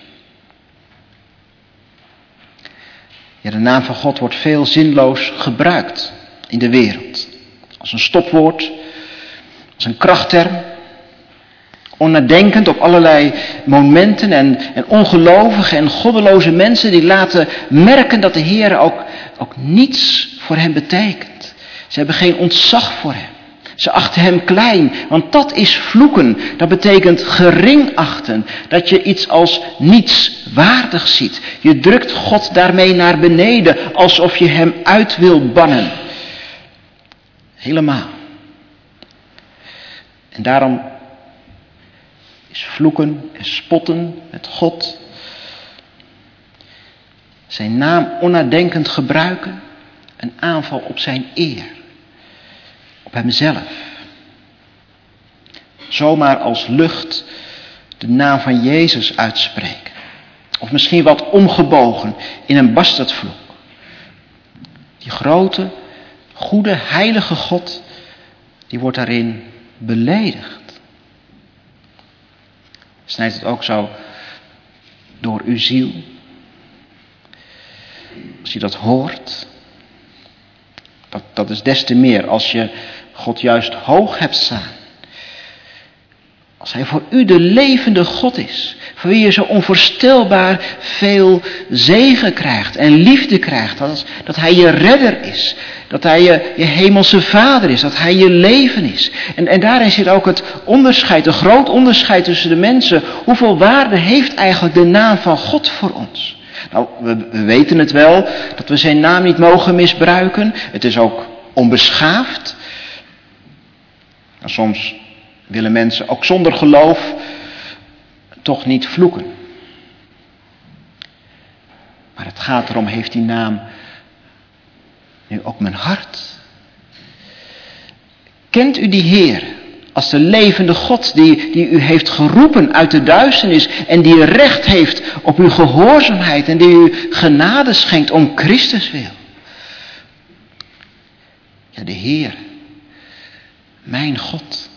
Ja, de naam van God wordt veel zinloos gebruikt in de wereld. Als een stopwoord, als een krachtterm. Onnadenkend op allerlei momenten en, en ongelovige en goddeloze mensen die laten merken dat de Heer ook, ook niets voor hen betekent. Ze hebben geen ontzag voor hem. Ze achten hem klein, want dat is vloeken. Dat betekent gering achten. Dat je iets als niets waardig ziet. Je drukt God daarmee naar beneden, alsof je hem uit wil bannen. Helemaal. En daarom is vloeken en spotten met God, zijn naam onnadenkend gebruiken, een aanval op zijn eer. Op hemzelf. Zomaar als lucht de naam van Jezus uitspreken. Of misschien wat omgebogen in een bastardvloek. Die grote, goede, heilige God, die wordt daarin beledigd. Snijdt het ook zo door uw ziel? Als je dat hoort, dat, dat is des te meer als je God juist hoog hebt staan. Als hij voor u de levende God is, voor wie je zo onvoorstelbaar veel zegen krijgt en liefde krijgt, dat, dat hij je redder is, dat hij je, je hemelse vader is, dat hij je leven is. En, en daarin zit ook het onderscheid, een groot onderscheid tussen de mensen. Hoeveel waarde heeft eigenlijk de naam van God voor ons? Nou, we, we weten het wel, dat we zijn naam niet mogen misbruiken. Het is ook onbeschaafd. En soms willen mensen ook zonder geloof toch niet vloeken. Maar het gaat erom, heeft die naam nu ook mijn hart? Kent u die Heer als de levende God die, die u heeft geroepen uit de duisternis en die recht heeft op uw gehoorzaamheid en die u genade schenkt om Christus wil? Ja, de Heer, mijn God.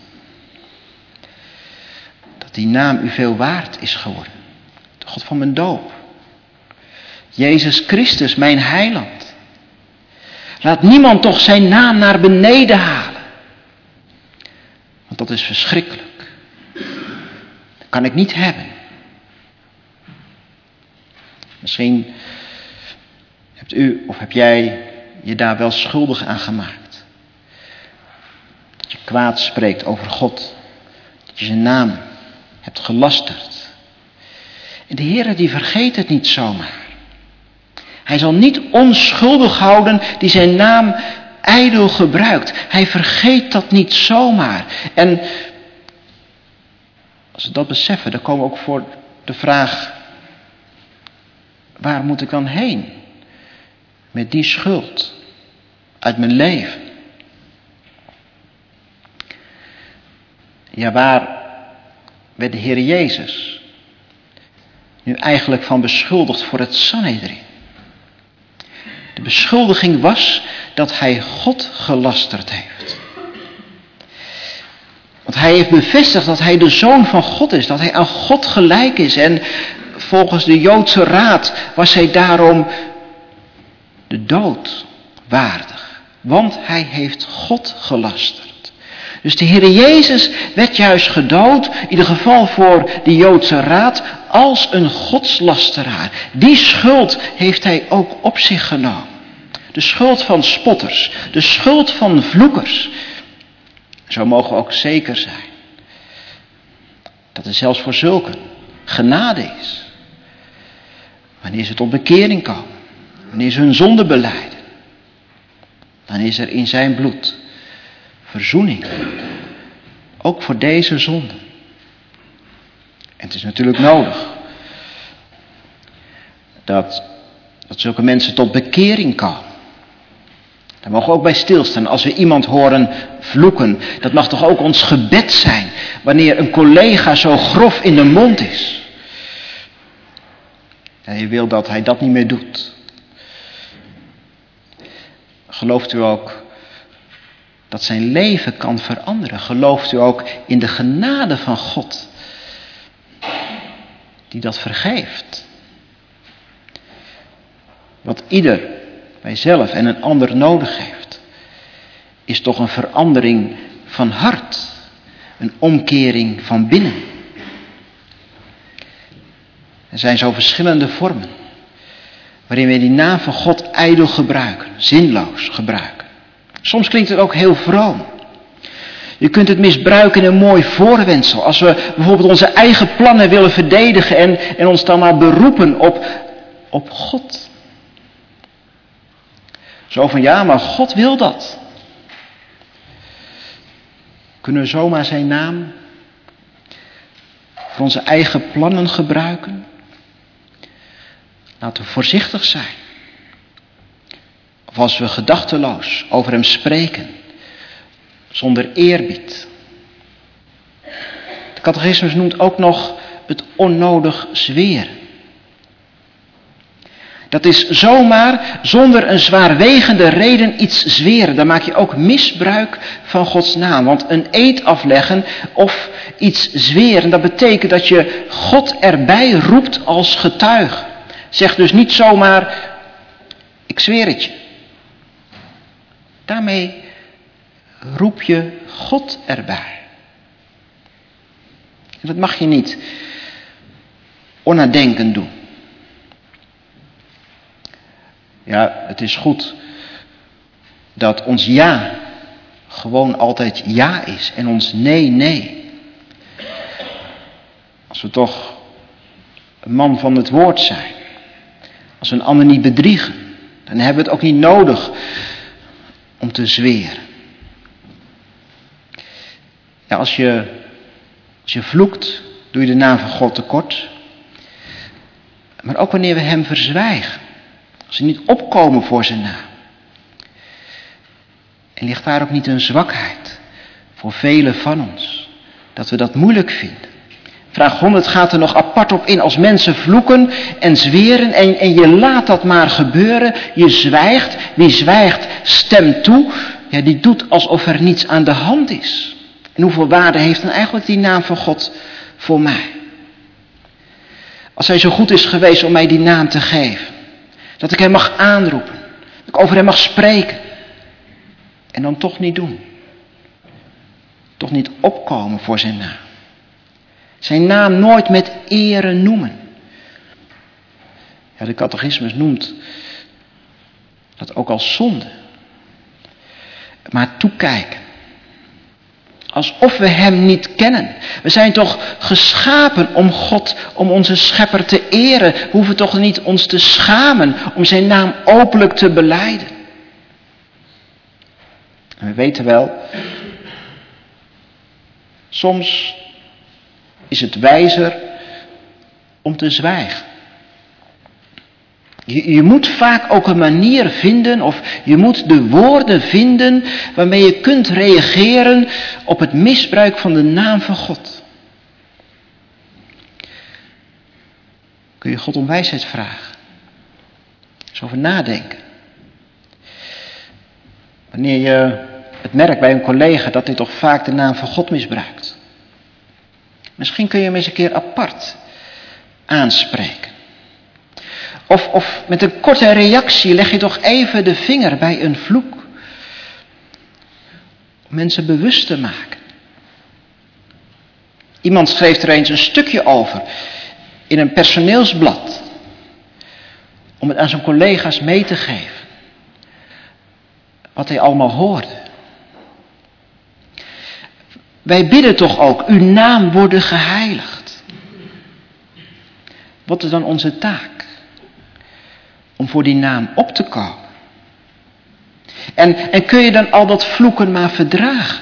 Dat die naam u veel waard is geworden. De God van mijn doop. Jezus Christus, mijn heiland. Laat niemand toch zijn naam naar beneden halen. Want dat is verschrikkelijk. Dat kan ik niet hebben. Misschien hebt u of heb jij je daar wel schuldig aan gemaakt. Dat je kwaad spreekt over God. Dat je zijn naam hebt gelasterd. En de Heer die vergeet het niet zomaar. Hij zal niet onschuldig houden die zijn naam ijdel gebruikt. Hij vergeet dat niet zomaar. En als we dat beseffen, dan komen we ook voor de vraag: waar moet ik dan heen met die schuld uit mijn leven? Ja, waar werd de Heer Jezus nu eigenlijk van beschuldigd voor het Sanhedrin? De beschuldiging was dat hij God gelasterd heeft. Want hij heeft bevestigd dat hij de Zoon van God is, dat hij aan God gelijk is. En volgens de Joodse raad was hij daarom de dood waardig. Want hij heeft God gelasterd. Dus de Heer Jezus werd juist gedood, in ieder geval voor de Joodse raad, als een godslasteraar. Die schuld heeft hij ook op zich genomen. De schuld van spotters, de schuld van vloekers. Zo mogen we ook zeker zijn dat er zelfs voor zulken genade is. Wanneer ze tot bekering komen, wanneer ze hun zonde belijden, dan is er in zijn bloed verzoening. Ook voor deze zonde. En het is natuurlijk nodig dat, dat zulke mensen tot bekering komen. Daar mogen we ook bij stilstaan. Als we iemand horen vloeken, dat mag toch ook ons gebed zijn. Wanneer een collega zo grof in de mond is. En je wil dat hij dat niet meer doet. Gelooft u ook dat zijn leven kan veranderen? Gelooft u ook in de genade van God die dat vergeeft? Wat ieder bij zelf en een ander nodig heeft, is toch een verandering van hart, een omkering van binnen. Er zijn zo verschillende vormen waarin we die naam van God ijdel gebruiken, zinloos gebruiken. Soms klinkt het ook heel vroom. Je kunt het misbruiken in een mooi voorwendsel. Als we bijvoorbeeld onze eigen plannen willen verdedigen en, en ons dan maar beroepen op, op God. Zo van ja, maar God wil dat. Kunnen we zomaar zijn naam voor onze eigen plannen gebruiken? Laten we voorzichtig zijn. Of als we gedachteloos over hem spreken, zonder eerbied. De catechismus noemt ook nog het onnodig zweren. Dat is zomaar zonder een zwaarwegende reden iets zweren. Dan maak je ook misbruik van Gods naam. Want een eed afleggen of iets zweren, dat betekent dat je God erbij roept als getuige. Zeg dus niet zomaar, ik zweer het je. Daarmee roep je God erbij. En dat mag je niet onnadenkend doen. Ja, het is goed dat ons ja gewoon altijd ja is en ons nee, nee. Als we toch een man van het woord zijn, als we een ander niet bedriegen, dan hebben we het ook niet nodig om te zweren. Ja, als je, als je vloekt, doe je de naam van God tekort. Maar ook wanneer we hem verzwijgen, als we niet opkomen voor zijn naam. En ligt daar ook niet een zwakheid voor velen van ons, dat we dat moeilijk vinden. Vraag honderd gaat er nog apart op in. Als mensen vloeken en zweren en, en je laat dat maar gebeuren. Je zwijgt. Wie zwijgt stemt toe. Ja, die doet alsof er niets aan de hand is. En hoeveel waarde heeft dan eigenlijk die naam van God voor mij? Als hij zo goed is geweest om mij die naam te geven. Dat ik hem mag aanroepen. Dat ik over hem mag spreken. En dan toch niet doen. Toch niet opkomen voor zijn naam. Zijn naam nooit met ere noemen. Ja, de catechismus noemt dat ook als zonde. Maar toekijken. Alsof we hem niet kennen. We zijn toch geschapen om God, om onze schepper te eren. We hoeven toch niet ons te schamen om zijn naam openlijk te belijden. En we weten wel, soms is het wijzer om te zwijgen. Je, je moet vaak ook een manier vinden, of je moet de woorden vinden waarmee je kunt reageren op het misbruik van de naam van God. Kun je God om wijsheid vragen? Eens over nadenken. Wanneer je het merkt bij een collega dat hij toch vaak de naam van God misbruikt. Misschien kun je hem eens een keer apart aanspreken. Of, of met een korte reactie leg je toch even de vinger bij een vloek. Om mensen bewust te maken. Iemand schreef er eens een stukje over in een personeelsblad. Om het aan zijn collega's mee te geven. Wat hij allemaal hoorde. Wij bidden toch ook, uw naam worden geheiligd. Wat is dan onze taak? Om voor die naam op te komen. En, en kun je dan al dat vloeken maar verdragen?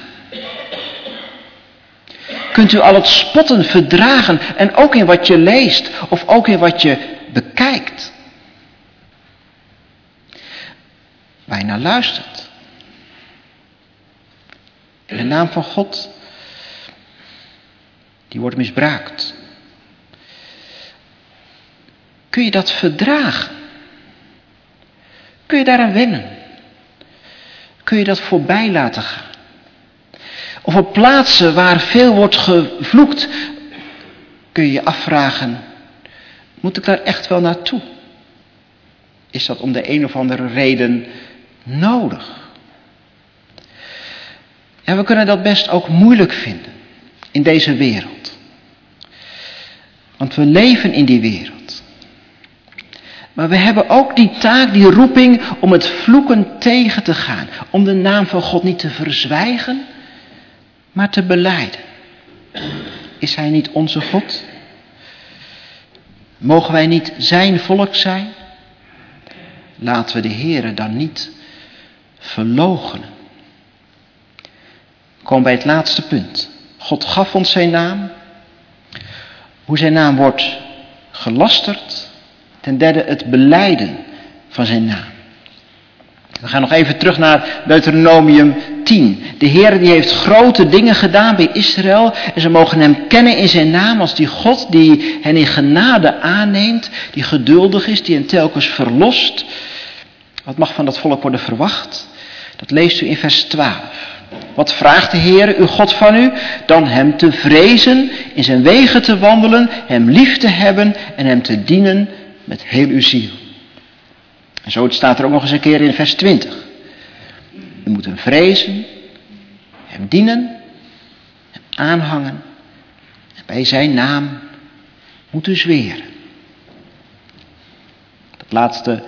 Kunt u al het spotten verdragen en ook in wat je leest of ook in wat je bekijkt? Waar je naar luistert. In de naam van God, die wordt misbruikt. Kun je dat verdragen? Kun je daaraan wennen? Kun je dat voorbij laten gaan? Of op plaatsen waar veel wordt gevloekt, kun je je afvragen, moet ik daar echt wel naartoe? Is dat om de een of andere reden nodig? En we kunnen dat best ook moeilijk vinden in deze wereld. Want we leven in die wereld. Maar we hebben ook die taak, die roeping om het vloeken tegen te gaan. Om de naam van God niet te verzwijgen, maar te belijden. Is hij niet onze God? Mogen wij niet zijn volk zijn? Laten we de Heere dan niet verloochenen. Kom bij het laatste punt. God gaf ons zijn naam. Hoe zijn naam wordt gelasterd. Ten derde het belijden van zijn naam. We gaan nog even terug naar Deuteronomium tien. De Heer die heeft grote dingen gedaan bij Israël. En ze mogen hem kennen in zijn naam als die God die hen in genade aanneemt. Die geduldig is, die hen telkens verlost. Wat mag van dat volk worden verwacht? Dat leest u in vers twaalf. Wat vraagt de Heer, uw God van u? Dan hem te vrezen, in zijn wegen te wandelen, hem lief te hebben en hem te dienen met heel uw ziel. En zo staat er ook nog eens een keer in vers twintig. U moet hem vrezen, hem dienen, hem aanhangen En bij zijn naam moet u zweren. Dat laatste,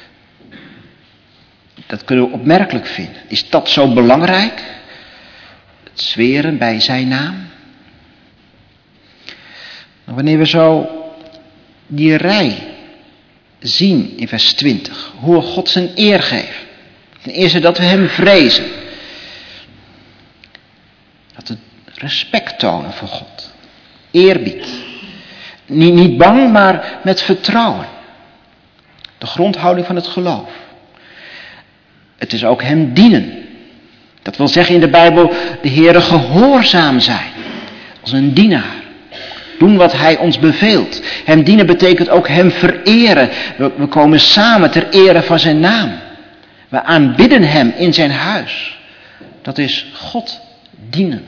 dat kunnen we opmerkelijk vinden. Is dat zo belangrijk? Het zweren bij zijn naam? Nou, wanneer we zo die rij zien in vers twintig, hoe we God zijn eer geven. Ten eerste dat we hem vrezen. Dat we respect tonen voor God. Eerbied. Niet, niet bang, maar met vertrouwen. De grondhouding van het geloof. Het is ook hem dienen. Dat wil zeggen in de Bijbel de Heere gehoorzaam zijn. Als een dienaar. Doen wat hij ons beveelt. Hem dienen betekent ook hem vereren. We, we komen samen ter ere van zijn naam. We aanbidden hem in zijn huis. Dat is God dienen.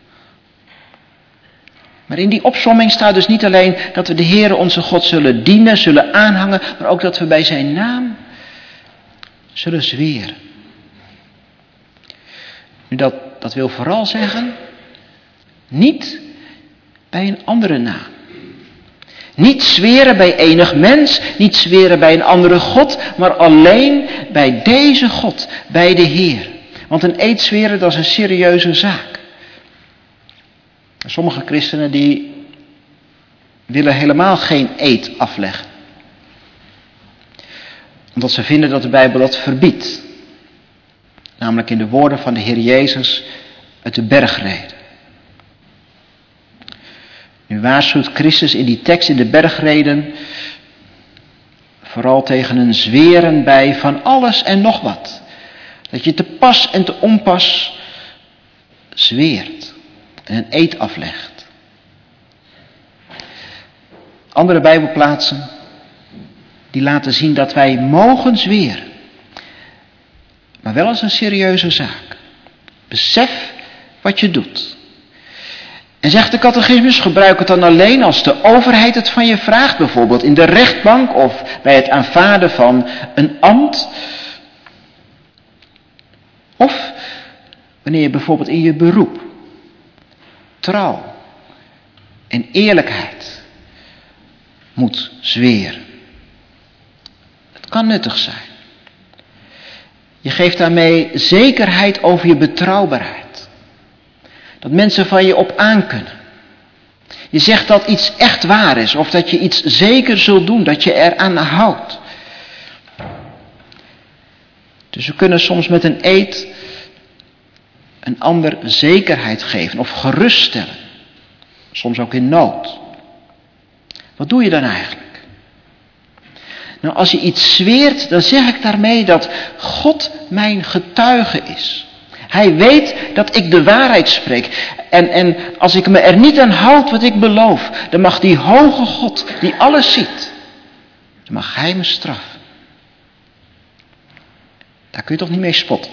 Maar in die opsomming staat dus niet alleen dat we de Heere onze God zullen dienen, zullen aanhangen, maar ook dat we bij zijn naam zullen zweren. Nu dat, dat wil vooral zeggen, niet bij een andere naam. Niet zweren bij enig mens, niet zweren bij een andere God, maar alleen bij deze God, bij de Heer. Want een eed zweren, dat is een serieuze zaak. Sommige christenen die willen helemaal geen eed afleggen. Omdat ze vinden dat de Bijbel dat verbiedt. Namelijk in de woorden van de Heer Jezus uit de bergreden. Nu waarschuwt Christus in die tekst in de bergreden vooral tegen een zweren bij van alles en nog wat. Dat je te pas en te onpas zweert en een eed aflegt. Andere Bijbelplaatsen die laten zien dat wij mogen zweren. Maar wel als een serieuze zaak. Besef wat je doet. En zegt de catechismus, gebruik het dan alleen als de overheid het van je vraagt. Bijvoorbeeld in de rechtbank of bij het aanvaarden van een ambt. Of wanneer je bijvoorbeeld in je beroep trouw en eerlijkheid moet zweren. Het kan nuttig zijn. Je geeft daarmee zekerheid over je betrouwbaarheid. Dat mensen van je op aan kunnen. Je zegt dat iets echt waar is of dat je iets zeker zult doen, dat je eraan houdt. Dus we kunnen soms met een eed een ander zekerheid geven of geruststellen. Soms ook in nood. Wat doe je dan eigenlijk? Nou, als je iets zweert, dan zeg ik daarmee dat God mijn getuige is. Hij weet dat ik de waarheid spreek. En, en als ik me er niet aan houd wat ik beloof, dan mag die hoge God, die alles ziet, dan mag hij me straffen. Daar kun je toch niet mee spotten?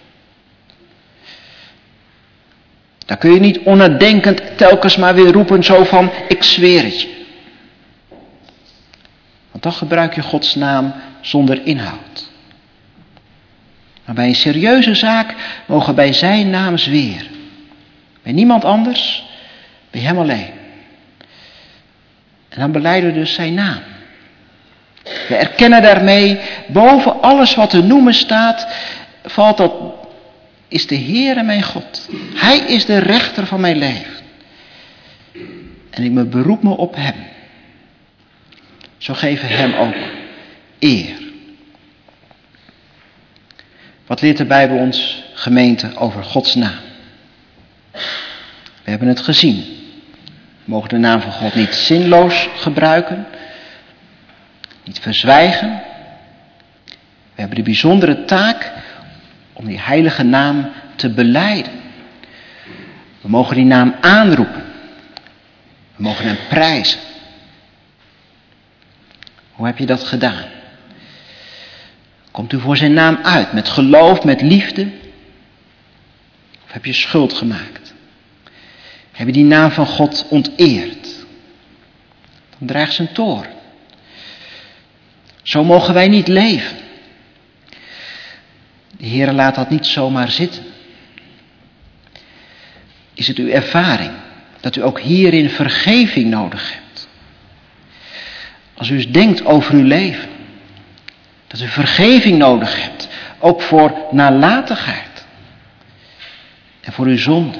Daar kun je niet onnadenkend telkens maar weer roepen zo van, ik zweer het je. Want dan gebruik je Gods naam zonder inhoud. Maar bij een serieuze zaak mogen bij zijn naam zweren. Bij niemand anders, bij hem alleen. En dan belijden we dus zijn naam. We erkennen daarmee, boven alles wat te noemen staat, valt dat, is de Heere mijn God. Hij is de rechter van mijn leven. En ik me beroep me op hem. Zo geven we hem ook eer. Wat leert de Bijbel ons, gemeente, over Gods naam? We hebben het gezien. We mogen de naam van God niet zinloos gebruiken. Niet verzwijgen. We hebben de bijzondere taak om die heilige naam te belijden. We mogen die naam aanroepen. We mogen hem prijzen. Hoe heb je dat gedaan? Komt u voor zijn naam uit met geloof, met liefde? Of heb je schuld gemaakt? Heb je die naam van God onteerd? Dan dreigt zijn toorn. Zo mogen wij niet leven. De Heer laat dat niet zomaar zitten. Is het uw ervaring dat u ook hierin vergeving nodig hebt. Als u eens denkt over uw leven, dat u vergeving nodig hebt, ook voor nalatigheid en voor uw zonde.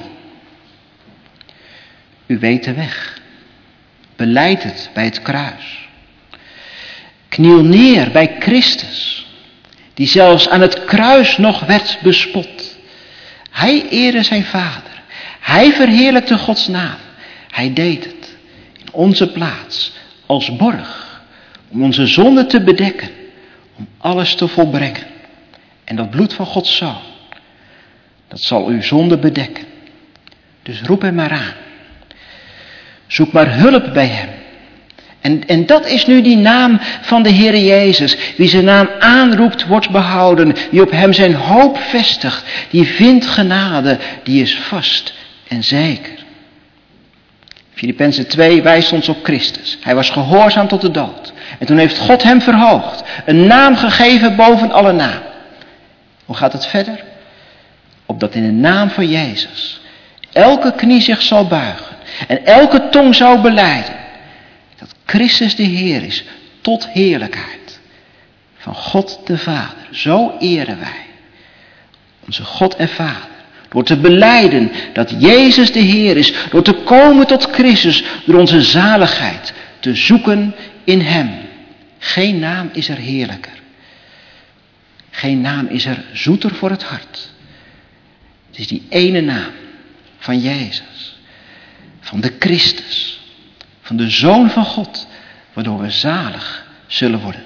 U weet de weg. Belijd het bij het kruis. Kniel neer bij Christus, die zelfs aan het kruis nog werd bespot. Hij eerde zijn Vader. Hij verheerlijkte Gods naam. Hij deed het in onze plaats als borg, om onze zonde te bedekken, om alles te volbrengen. En dat bloed van Gods Zoon, dat zal uw zonde bedekken. Dus roep hem maar aan. Zoek maar hulp bij hem. En, en dat is nu die naam van de Heer Jezus. Wie zijn naam aanroept, wordt behouden. Wie op hem zijn hoop vestigt, die vindt genade, die is vast en zeker. Filippenzen twee wijst ons op Christus. Hij was gehoorzaam tot de dood. En toen heeft God hem verhoogd. Een naam gegeven boven alle naam. Hoe gaat het verder? Opdat in de naam van Jezus elke knie zich zal buigen. En elke tong zou belijden dat Christus de Heer is, tot heerlijkheid van God de Vader. Zo eren wij onze God en Vader. Door te belijden dat Jezus de Heer is. Door te komen tot Christus. Door onze zaligheid te zoeken in hem. Geen naam is er heerlijker. Geen naam is er zoeter voor het hart. Het is die ene naam van Jezus. Van de Christus. Van de Zoon van God. Waardoor we zalig zullen worden.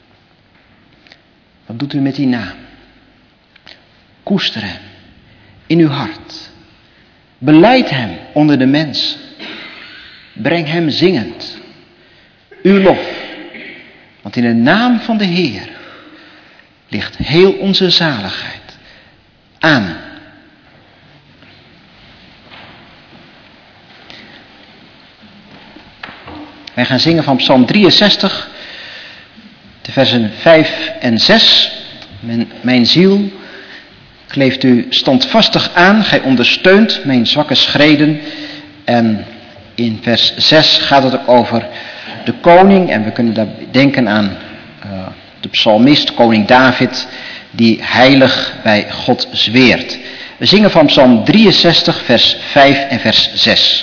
Wat doet u met die naam? Koester hem in uw hart. Belijd hem onder de mensen. Breng hem zingend uw lof. Want in de naam van de Heer ligt heel onze zaligheid. Amen. Wij gaan zingen van Psalm drieënzestig, de versen vijf en zes. Mijn, mijn ziel, kleeft u standvastig aan, gij ondersteunt mijn zwakke schreden. En in vers zes gaat het ook over de koning. En we kunnen daar denken aan uh, de psalmist, koning David, die heilig bij God zweert. We zingen van Psalm drieënzestig, vers vijf en vers zes.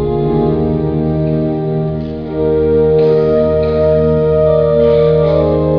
Thank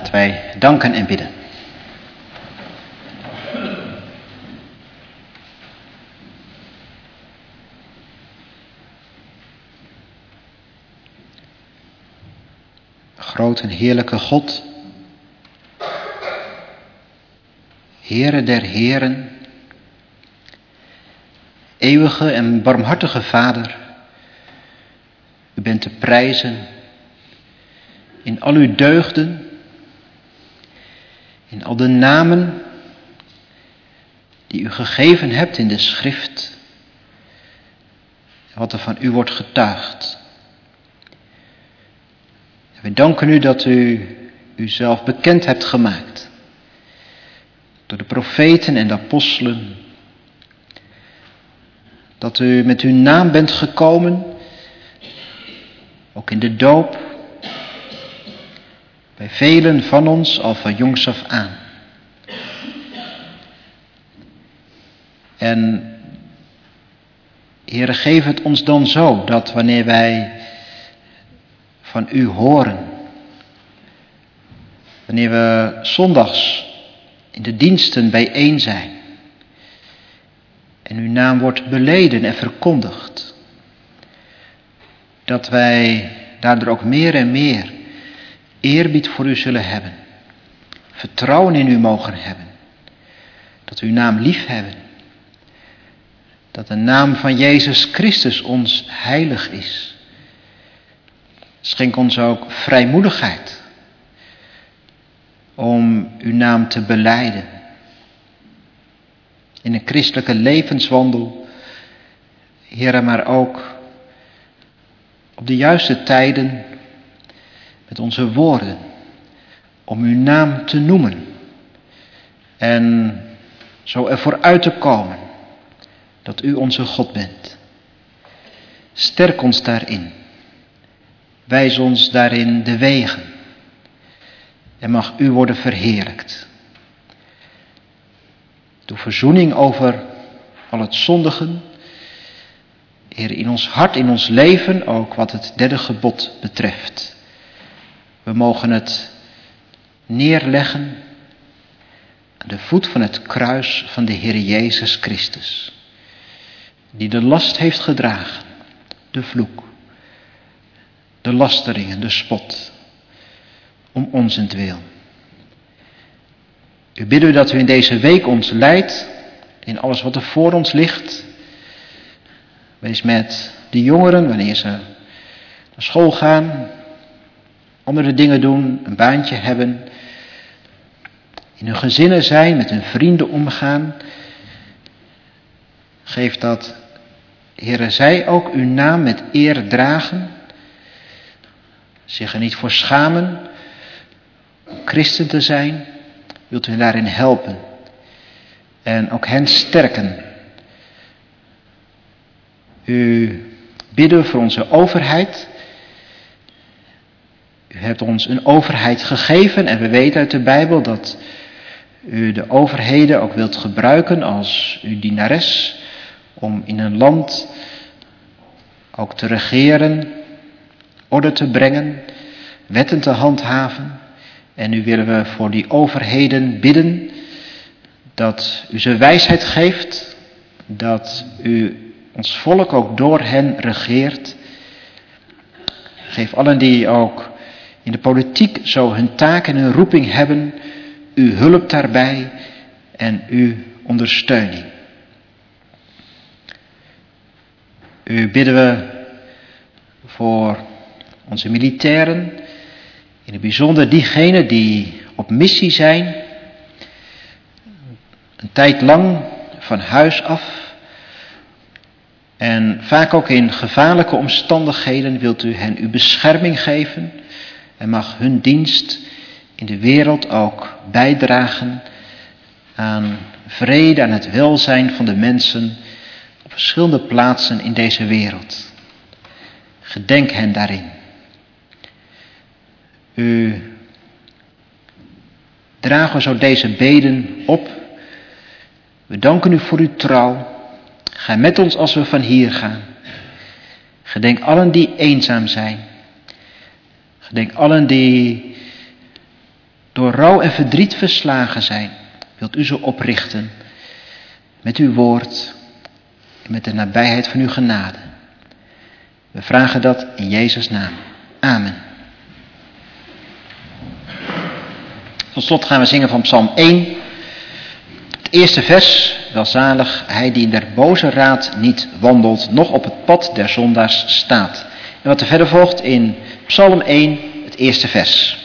Laten wij danken en bidden. Groot en heerlijke God, Heere der Heren, eeuwige en barmhartige Vader, u bent te prijzen in al uw deugden, in al de namen die u gegeven hebt in de schrift, en wat er van u wordt getuigd. En we danken u dat u uzelf bekend hebt gemaakt door de profeten en de apostelen, dat u met uw naam bent gekomen, ook in de doop, bij velen van ons al van jongs af aan. En Heere, geef het ons dan zo dat wanneer wij van u horen, wanneer we zondags in de diensten bijeen zijn en uw naam wordt beleden en verkondigd, dat wij daardoor ook meer en meer eerbied voor u zullen hebben, vertrouwen in u mogen hebben, dat we uw naam lief hebben, dat de naam van Jezus Christus ons heilig is. Schenk ons ook vrijmoedigheid om uw naam te belijden in een christelijke levenswandel, Heere, maar ook op de juiste tijden met onze woorden om uw naam te noemen en zo ervoor uit te komen dat u onze God bent. Sterk ons daarin. Wijs ons daarin de wegen. En mag u worden verheerlijkt. Doe verzoening over al het zondigen. Heer, in ons hart, in ons leven, ook wat het derde gebod betreft. We mogen het neerleggen aan de voet van het kruis van de Heer Jezus Christus. Die de last heeft gedragen, de vloek, de lasteringen, de spot, om onzentwil. U bidden u dat u in deze week ons leidt, in alles wat er voor ons ligt. Wees met de jongeren, wanneer ze naar school gaan, andere dingen doen, een baantje hebben, in hun gezinnen zijn, met hun vrienden omgaan. Geef dat, Heere, zij ook uw naam met eer dragen, zich er niet voor schamen om christen te zijn. Wilt u hen daarin helpen en ook hen sterken. U bidden voor onze overheid. U hebt ons een overheid gegeven en we weten uit de Bijbel dat u de overheden ook wilt gebruiken als uw dienares om in een land ook te regeren, orde te brengen, wetten te handhaven. En nu willen we voor die overheden bidden dat u ze wijsheid geeft, dat u ons volk ook door hen regeert. Geef allen die ook in de politiek zo hun taak en hun roeping hebben, uw hulp daarbij en uw ondersteuning. U bidden we voor onze militairen, in het bijzonder diegenen die op missie zijn, een tijd lang van huis af en vaak ook in gevaarlijke omstandigheden wilt u hen uw bescherming geven en mag hun dienst in de wereld ook bijdragen aan vrede, aan het welzijn van de mensen op verschillende plaatsen in deze wereld. Gedenk hen daarin. U dragen zo deze beden op. We danken u voor uw trouw. Ga met ons als we van hier gaan. Gedenk allen die eenzaam zijn. Gedenk allen die door rouw en verdriet verslagen zijn, wilt u ze oprichten met uw woord en met de nabijheid van uw genade. We vragen dat in Jezus' naam. Amen. Tot slot gaan we zingen van Psalm één. Het eerste vers. Welzalig hij die in der boze raad niet wandelt, noch op het pad der zondaars staat. En wat er verder volgt in Psalm één, het eerste vers.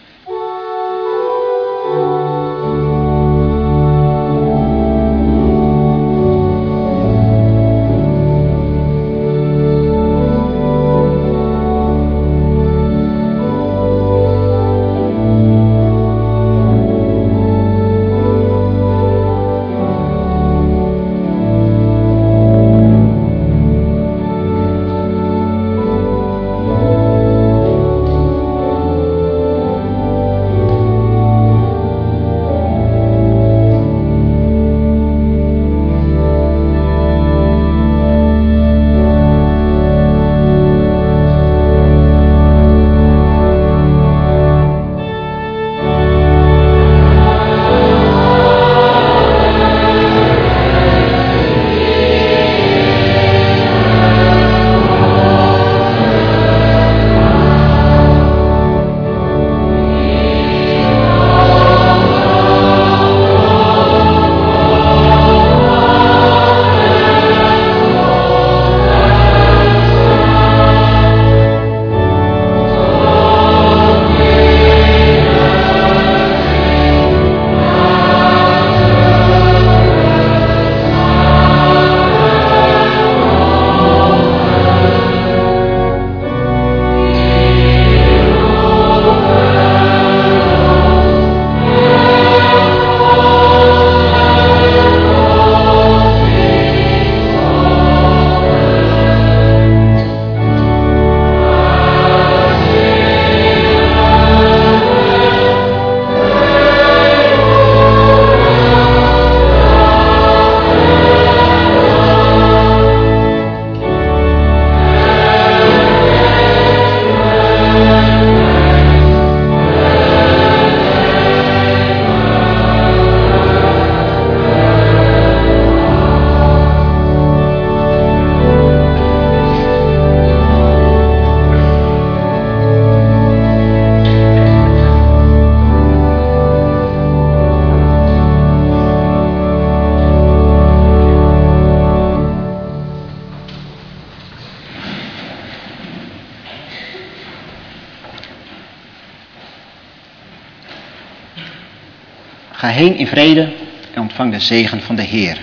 Ga heen in vrede en ontvang de zegen van de Heer.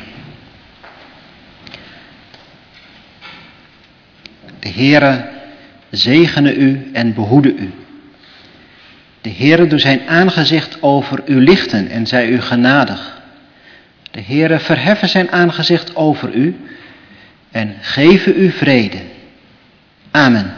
De Heere zegene u en behoede u. De Heere doet zijn aangezicht over u lichten en zij u genadig. De Heere verheffen zijn aangezicht over u en geven u vrede. Amen.